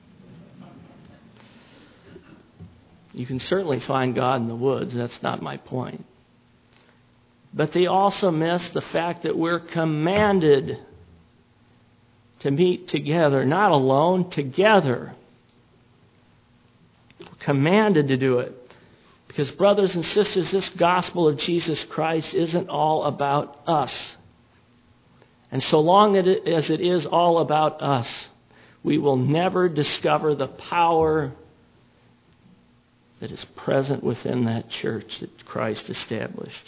You can certainly find God in the woods. That's not my point. But they also miss the fact that we're commanded to meet together, not alone, together. We're commanded to do it. Because, brothers and sisters, this gospel of Jesus Christ isn't all about us. And so long as it is all about us, we will never discover the power that is present within that church that Christ established.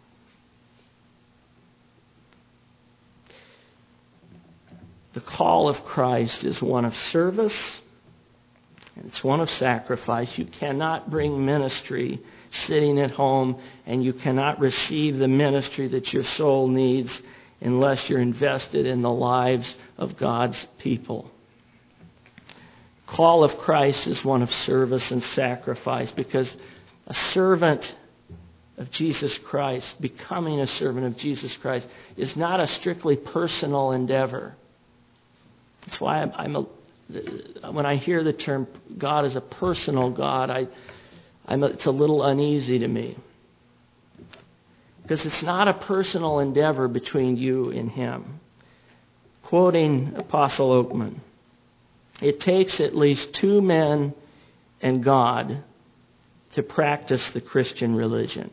The call of Christ is one of service, and it's one of sacrifice. You cannot bring ministry sitting at home, and you cannot receive the ministry that your soul needs unless you're invested in the lives of God's people. The call of Christ is one of service and sacrifice, because a servant of Jesus Christ, becoming a servant of Jesus Christ, is not a strictly personal endeavor. That's why when I hear the term God is a personal God, it's a little uneasy to me. Because it's not a personal endeavor between you and Him. Quoting Apostle Oakman, it takes at least two men and God to practice the Christian religion.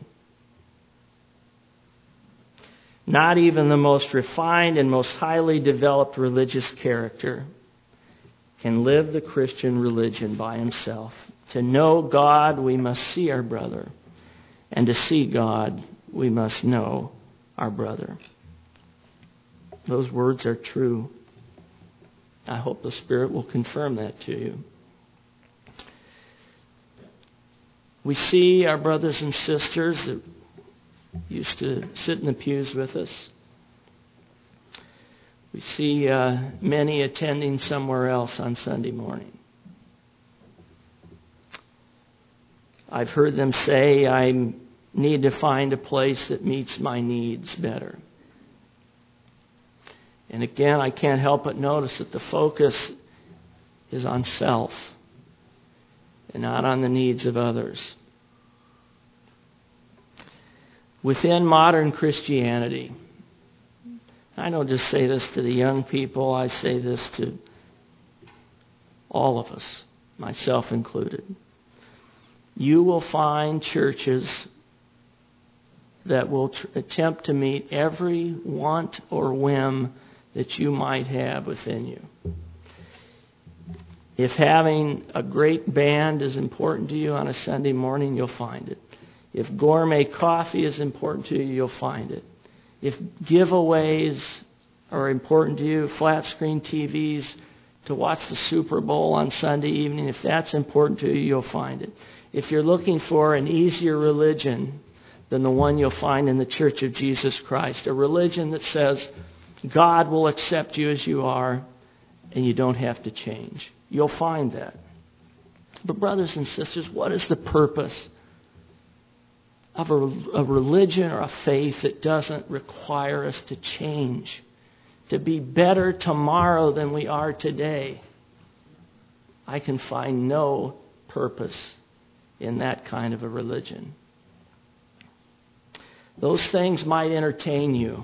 Not even the most refined and most highly developed religious character can live the Christian religion by himself. To know God, we must see our brother. And to see God, we must know our brother. Those words are true. I hope the Spirit will confirm that to you. We see our brothers and sisters that used to sit in the pews with us. We see many attending somewhere else on Sunday morning. I've heard them say, I need to find a place that meets my needs better. And again, I can't help but notice that the focus is on self and not on the needs of others. within modern Christianity, I don't just say this to the young people, I say this to all of us, myself included. You will find churches that will attempt to meet every want or whim that you might have within you. If having a great band is important to you on a Sunday morning, you'll find it. If gourmet coffee is important to you, you'll find it. If giveaways are important to you, flat screen TVs to watch the Super Bowl on Sunday evening, if that's important to you, you'll find it. If you're looking for an easier religion than the one you'll find in the Church of Jesus Christ, a religion that says God will accept you as you are and you don't have to change, you'll find that. But brothers and sisters, what is the purpose of a religion or a faith that doesn't require us to change, to be better tomorrow than we are today? I can find no purpose in that kind of a religion. Those things might entertain you,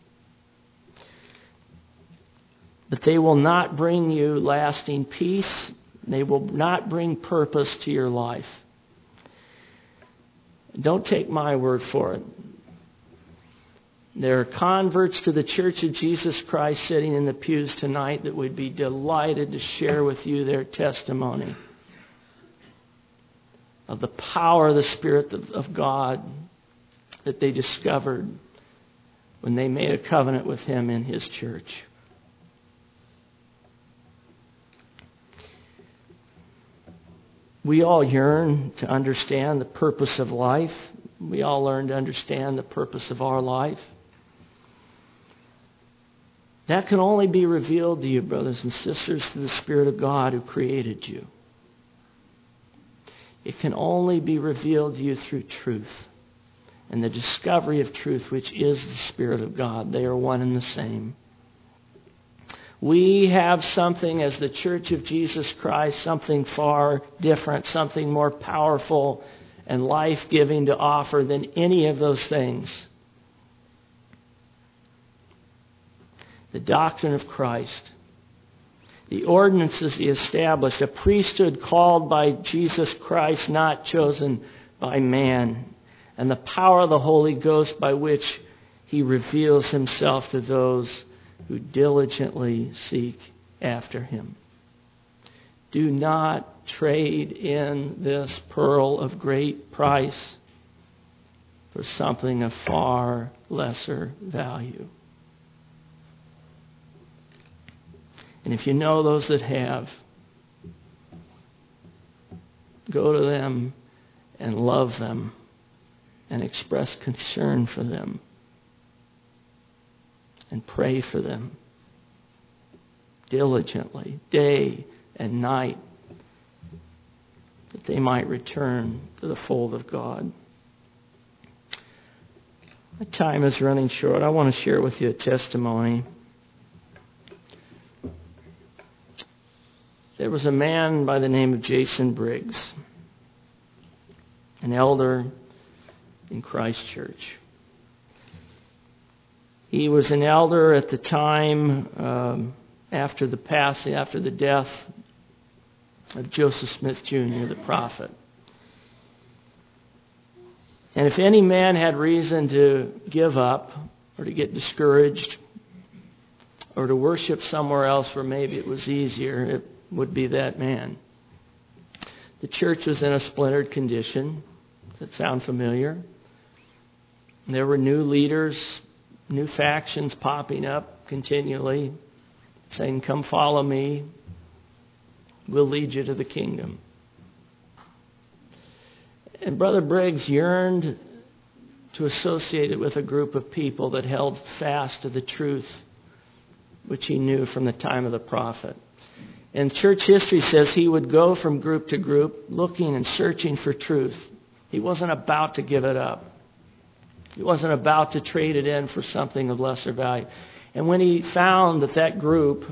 but they will not bring you lasting peace. They will not bring purpose to your life. Don't take my word for it. There are converts to the Church of Jesus Christ sitting in the pews tonight that would be delighted to share with you their testimony of the power of the Spirit of God that they discovered when they made a covenant with Him in His church. We all yearn to understand the purpose of life. We all learn to understand the purpose of our life. That can only be revealed to you, brothers and sisters, through the Spirit of God who created you. It can only be revealed to you through truth and the discovery of truth, which is the Spirit of God. They are one and the same. We have something as the Church of Jesus Christ, something far different, something more powerful and life-giving to offer than any of those things. The doctrine of Christ. The ordinances He established, a priesthood called by Jesus Christ, not chosen by man, and the power of the Holy Ghost by which He reveals Himself to those who diligently seek after Him. Do not trade in this pearl of great price for something of far lesser value. And if you know those that have, go to them and love them and express concern for them and pray for them diligently, day and night, that they might return to the fold of God. My time is running short. I want to share with you a testimony. There was a man by the name of Jason Briggs, an elder in Christ Church. He was an elder at the time after the death of Joseph Smith Jr., the prophet. And if any man had reason to give up or to get discouraged or to worship somewhere else where maybe it was easier, it would be that man. The church was in a splintered condition. Does that sound familiar? There were new leaders, new factions popping up continually, saying, "Come follow me. We'll lead you to the kingdom." And Brother Briggs yearned to associate it with a group of people that held fast to the truth which he knew from the time of the prophet. And church history says he would go from group to group looking and searching for truth. He wasn't about to give it up. He wasn't about to trade it in for something of lesser value. And when he found that group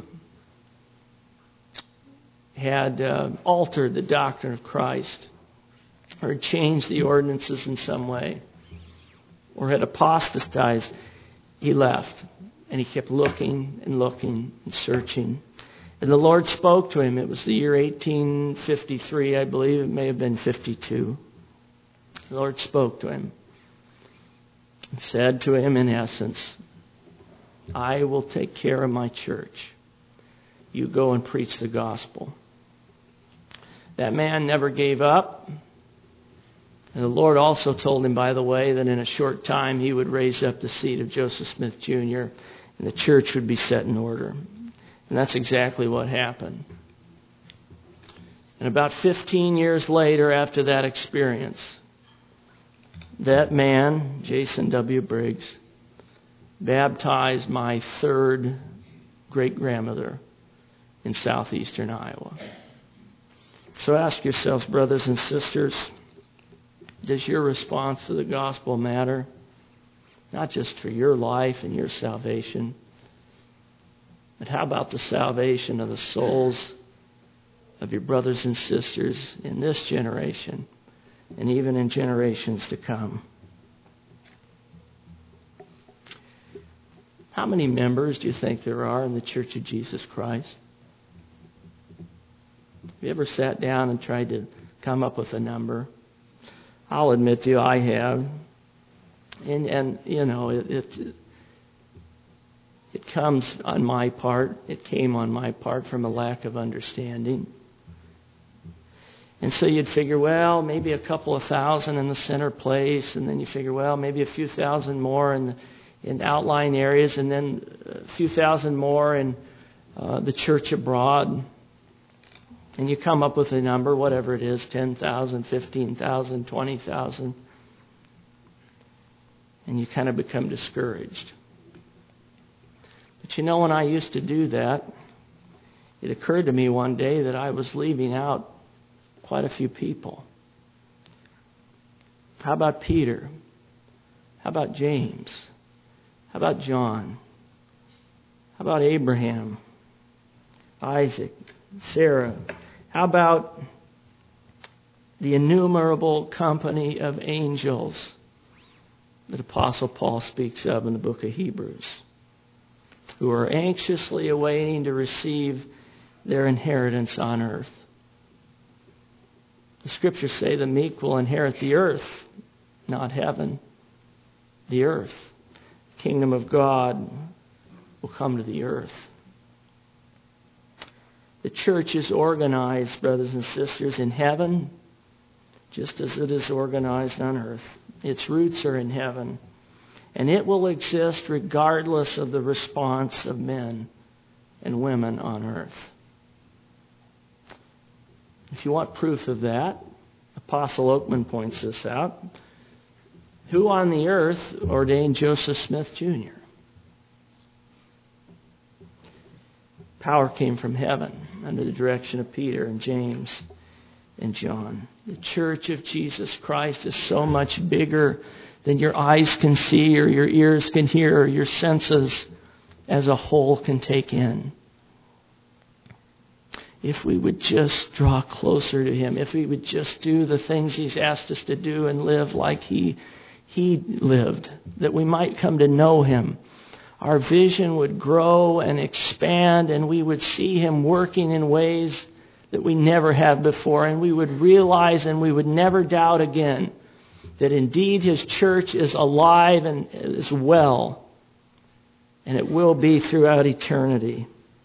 had altered the doctrine of Christ or changed the ordinances in some way, or had apostatized, he left. And he kept looking and looking and searching. And the Lord spoke to him. It was the year 1853, I believe. It may have been 52. The Lord spoke to him and said to him, in essence, I will take care of my church. You go and preach the gospel. That man never gave up. And the Lord also told him, by the way, that in a short time he would raise up the seed of Joseph Smith Jr. and the church would be set in order. And that's exactly what happened. And about 15 years later, after that experience, that man, Jason W. Briggs, baptized my third great-grandmother in southeastern Iowa. So ask yourselves, brothers and sisters, does your response to the gospel matter? Not just for your life and your salvation, but how about the salvation of the souls of your brothers and sisters in this generation and even in generations to come? How many members do you think there are in the Church of Jesus Christ? Have you ever sat down and tried to come up with a number? I'll admit to you, I have. And you know, it comes on my part. It came on my part from a lack of understanding. And so you'd figure, well, maybe a couple of thousand in the center place, and then you figure, well, maybe a few thousand more in outlying areas, and then a few thousand more in the church abroad. And you come up with a number, whatever it is, 10,000, 15,000, 20,000. And you kind of become discouraged. But you know, when I used to do that, it occurred to me one day that I was leaving out quite a few people. How about Peter? How about James? How about John? How about Abraham? Isaac? Sarah? How about the innumerable company of angels that Apostle Paul speaks of in the book of Hebrews, who are anxiously awaiting to receive their inheritance on earth? The scriptures say the meek will inherit the earth, not heaven. The earth. The kingdom of God will come to the earth. The church is organized, brothers and sisters, in heaven, just as it is organized on earth. Its roots are in heaven. And it will exist regardless of the response of men and women on earth. If you want proof of that, Apostle Oakman points this out. Who on the earth ordained Joseph Smith Jr.? Power came from heaven under the direction of Peter and James and John. The church of Jesus Christ is so much bigger than your eyes can see or your ears can hear or your senses as a whole can take in. If we would just draw closer to Him, if we would just do the things He's asked us to do and live like He lived, that we might come to know Him, our vision would grow and expand, and we would see Him working in ways that we never have before, and we would realize and we would never doubt again that indeed His church is alive and is well, and it will be throughout eternity.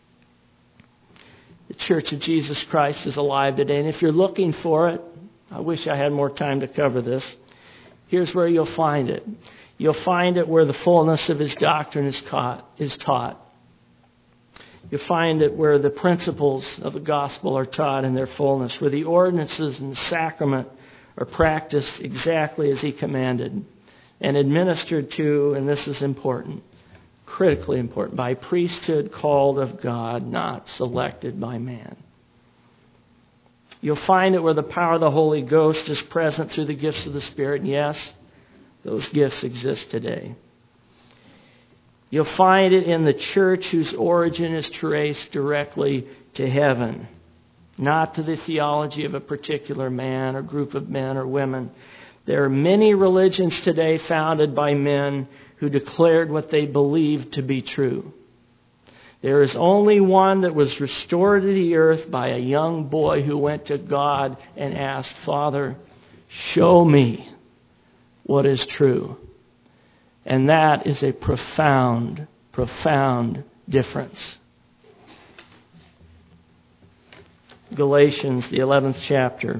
The Church of Jesus Christ is alive today, and if you're looking for it, I wish I had more time to cover this. Here's where you'll find it. You'll find it where the fullness of His doctrine is taught. You'll find it where the principles of the gospel are taught in their fullness, where the ordinances and the sacrament are practiced exactly as He commanded and administered to, and this is important, critically important, by priesthood called of God, not selected by man. You'll find it where the power of the Holy Ghost is present through the gifts of the Spirit. And yes, those gifts exist today. You'll find it in the church whose origin is traced directly to heaven, not to the theology of a particular man or group of men or women, There are many religions today founded by men who declared what they believed to be true. There is only one that was restored to the earth by a young boy who went to God and asked, Father, show me what is true. And that is a profound, profound difference. Galatians, the 11th chapter.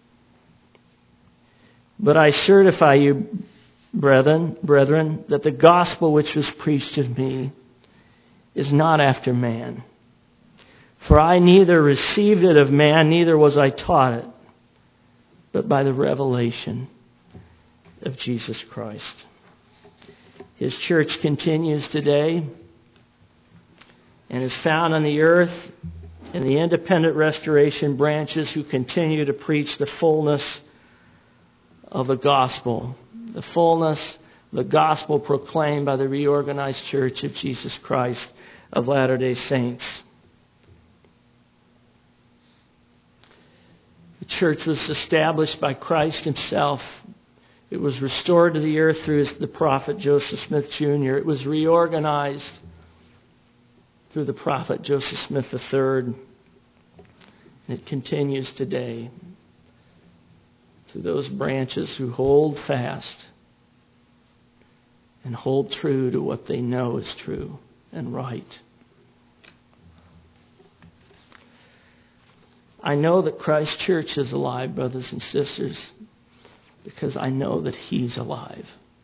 But I certify you, brethren, that the gospel which was preached of me is not after man. For I neither received it of man, neither was I taught it, but by the revelation of Jesus Christ. His church continues today and is found on the earth in the independent restoration branches who continue to preach the fullness of the gospel. The fullness of the gospel proclaimed by the reorganized Church of Jesus Christ of Latter-day Saints. The church was established by Christ himself. It was restored to the earth through the prophet Joseph Smith Jr. It was reorganized through the prophet Joseph Smith III. And it continues today through those branches who hold fast and hold true to what they know is true and right. I know that Christ Church is alive, brothers and sisters, because I know that He's alive.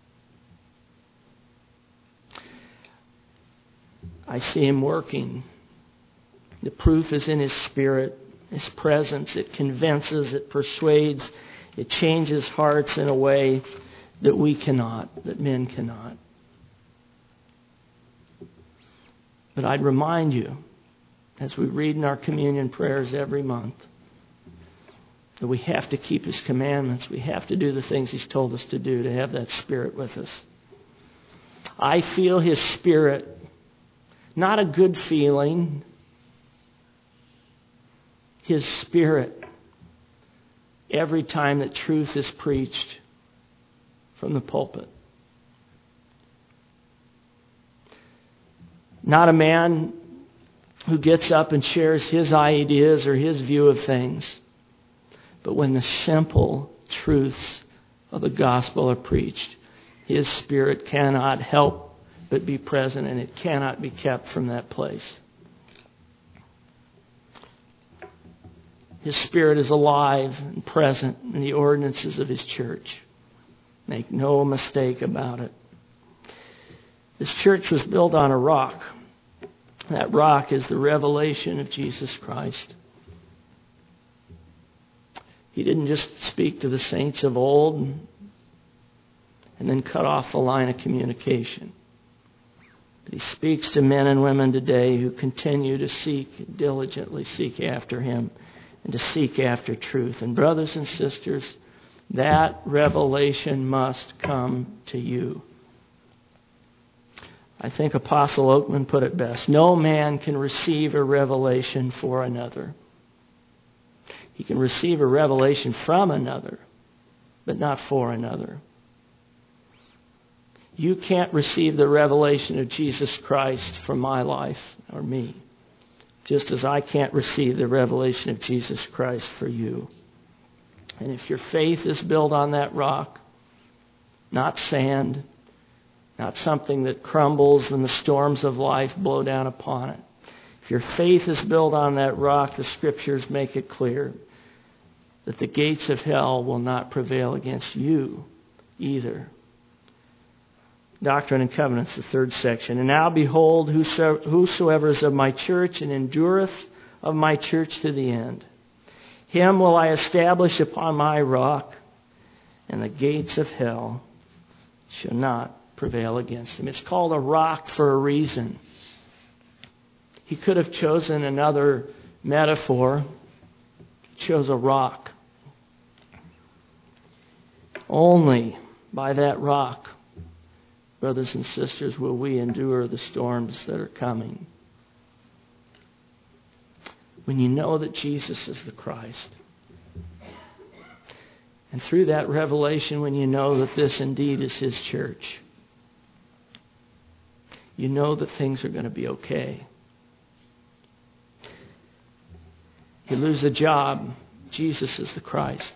I see Him working. The proof is in His Spirit, His presence. It convinces, it persuades, it changes hearts in a way that we cannot, that men cannot. But I'd remind you, as we read in our communion prayers every month, that we have to keep His commandments. We have to do the things He's told us to do to have that Spirit with us. I feel His Spirit, not a good feeling, His Spirit, every time that truth is preached from the pulpit. Not a man who gets up and shares his ideas or his view of things, but when the simple truths of the gospel are preached, His Spirit cannot help but be present, and it cannot be kept from that place. His Spirit is alive and present in the ordinances of His church. Make no mistake about it. This church was built on a rock. That rock is the revelation of Jesus Christ. He didn't just speak to the saints of old and then cut off the line of communication. But He speaks to men and women today who continue to seek, diligently seek after Him and to seek after truth. And brothers and sisters, that revelation must come to you. I think Apostle Oakman put it best. No man can receive a revelation for another. He can receive a revelation from another, but not for another. You can't receive the revelation of Jesus Christ from my life or me, just as I can't receive the revelation of Jesus Christ for you. And if your faith is built on that rock, not sand, not something that crumbles when the storms of life blow down upon it. If your faith is built on that rock, the Scriptures make it clear that the gates of hell will not prevail against you either. Doctrine and Covenants, the third section. And now behold, whosoever is of my church and endureth of my church to the end, him will I establish upon my rock, and the gates of hell shall not prevail against him. It's called a rock for a reason. He could have chosen another metaphor. He chose a rock. Only by that rock, brothers and sisters, will we endure the storms that are coming. When you know that Jesus is the Christ. And through that revelation, when you know that this indeed is His church, you know that things are going to be okay. You lose a job, Jesus is the Christ.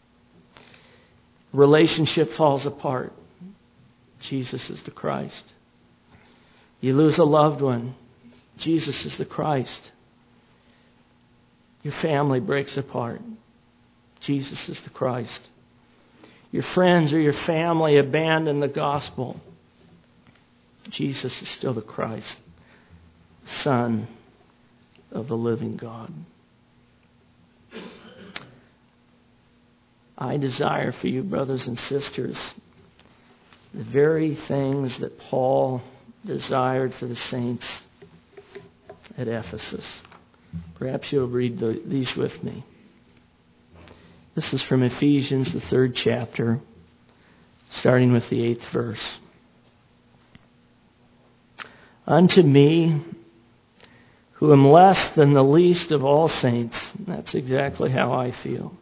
Relationship falls apart, Jesus is the Christ. You lose a loved one, Jesus is the Christ. Your family breaks apart, Jesus is the Christ. Your friends or your family abandon the gospel, Jesus is still the Christ, Son of the living God. I desire for you, brothers and sisters, the very things that Paul desired for the saints at Ephesus. Perhaps you'll read these with me. This is from Ephesians, the 3rd chapter, starting with the 8th verse. Unto me, who am less than the least of all saints, that's exactly how I feel,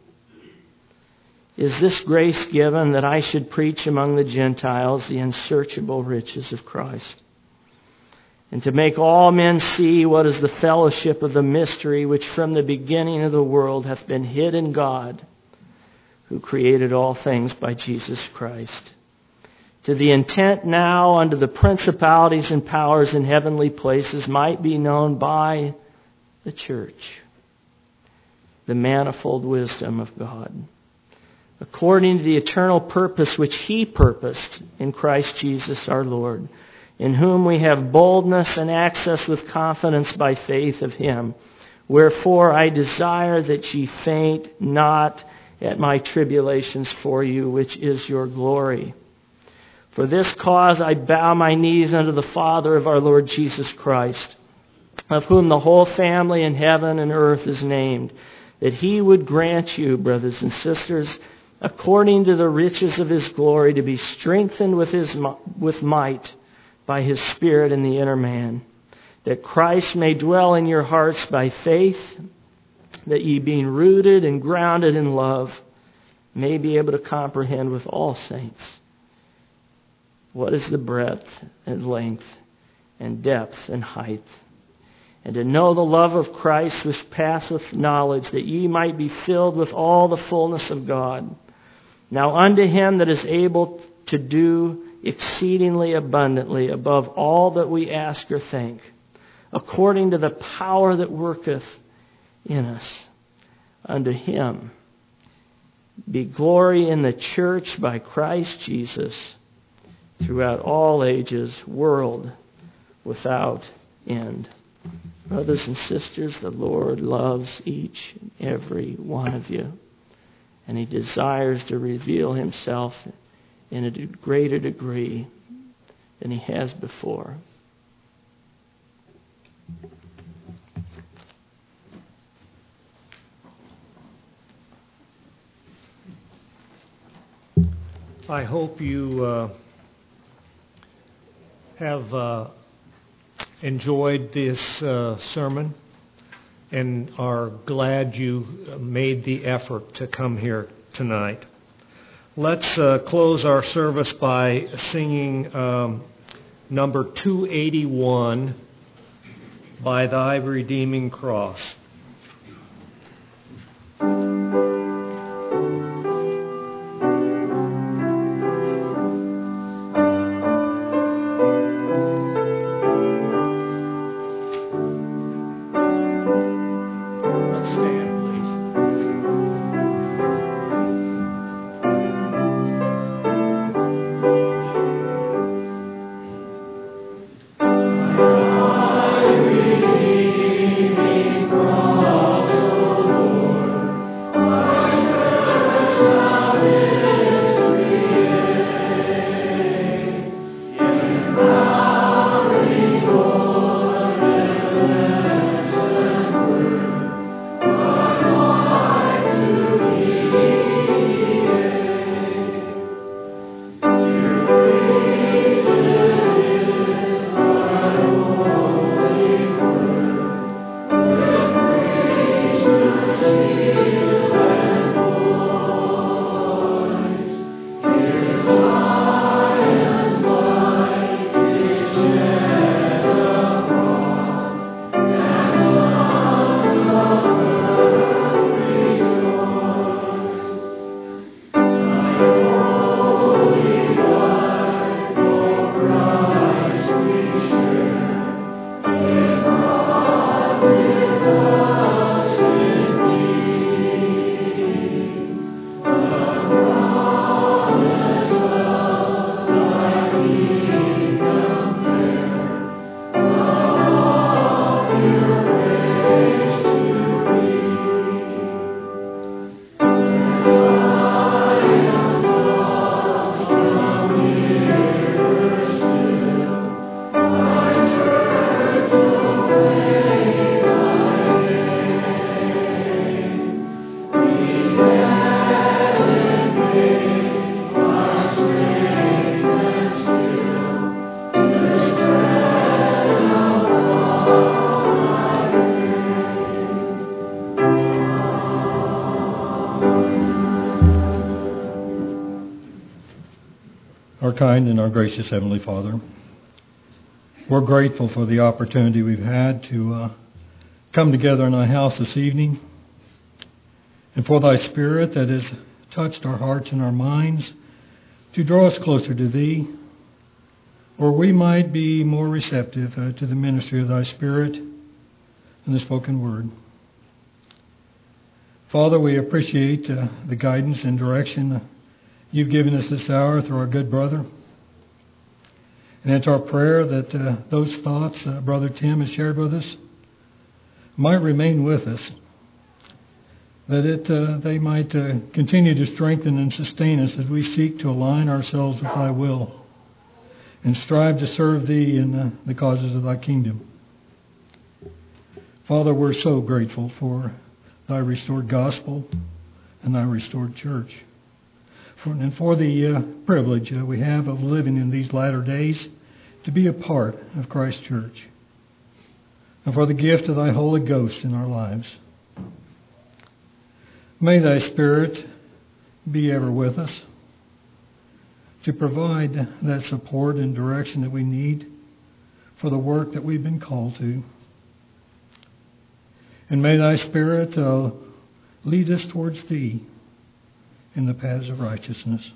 is this grace given that I should preach among the Gentiles the unsearchable riches of Christ, and to make all men see what is the fellowship of the mystery which from the beginning of the world hath been hid in God, who created all things by Jesus Christ, to the intent now unto the principalities and powers in heavenly places might be known by the church the manifold wisdom of God, according to the eternal purpose which He purposed in Christ Jesus our Lord, in whom we have boldness and access with confidence by faith of Him. Wherefore I desire that ye faint not at my tribulations for you, which is your glory. For this cause I bow my knees unto the Father of our Lord Jesus Christ, of whom the whole family in heaven and earth is named, that He would grant you, brothers and sisters, according to the riches of His glory, to be strengthened with might by His Spirit in the inner man, that Christ may dwell in your hearts by faith, that ye being rooted and grounded in love, may be able to comprehend with all saints what is the breadth and length and depth and height, and to know the love of Christ which passeth knowledge, that ye might be filled with all the fullness of God. Now unto Him that is able to do exceedingly abundantly above all that we ask or think, according to the power that worketh in us, unto Him be glory in the church by Christ Jesus throughout all ages, world without end. Brothers and sisters, the Lord loves each and every one of you, and He desires to reveal Himself in a greater degree than He has before. I hope you have enjoyed this sermon and are glad you made the effort to come here tonight. Let's close our service by singing number 281, By Thy Redeeming Cross. Cross. Our kind and our gracious Heavenly Father, we're grateful for the opportunity we've had to come together in thy house this evening, and for thy Spirit that has touched our hearts and our minds to draw us closer to thee, or we might be more receptive to the ministry of thy Spirit and the spoken word. Father, we appreciate the guidance and direction you've given us this hour through our good brother. And it's our prayer that those thoughts Brother Tim has shared with us might remain with us, that they might continue to strengthen and sustain us as we seek to align ourselves with thy will and strive to serve thee in the causes of thy kingdom. Father, we're so grateful for thy restored gospel and thy restored church, and for the privilege we have of living in these latter days to be a part of Christ's church, and for the gift of thy Holy Ghost in our lives. May thy Spirit be ever with us to provide that support and direction that we need for the work that we've been called to. And may thy Spirit lead us towards thee in the paths of righteousness.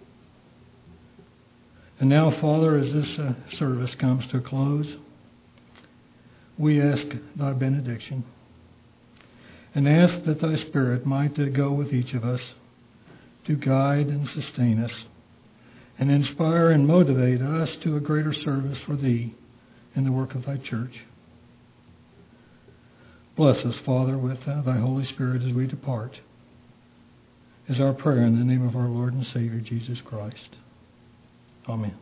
And now, Father, as this service comes to a close, we ask thy benediction and ask that thy Spirit might go with each of us to guide and sustain us and inspire and motivate us to a greater service for thee in the work of thy church. Bless us, Father, with thy Holy Spirit as we depart, is our prayer in the name of our Lord and Savior, Jesus Christ. Amen.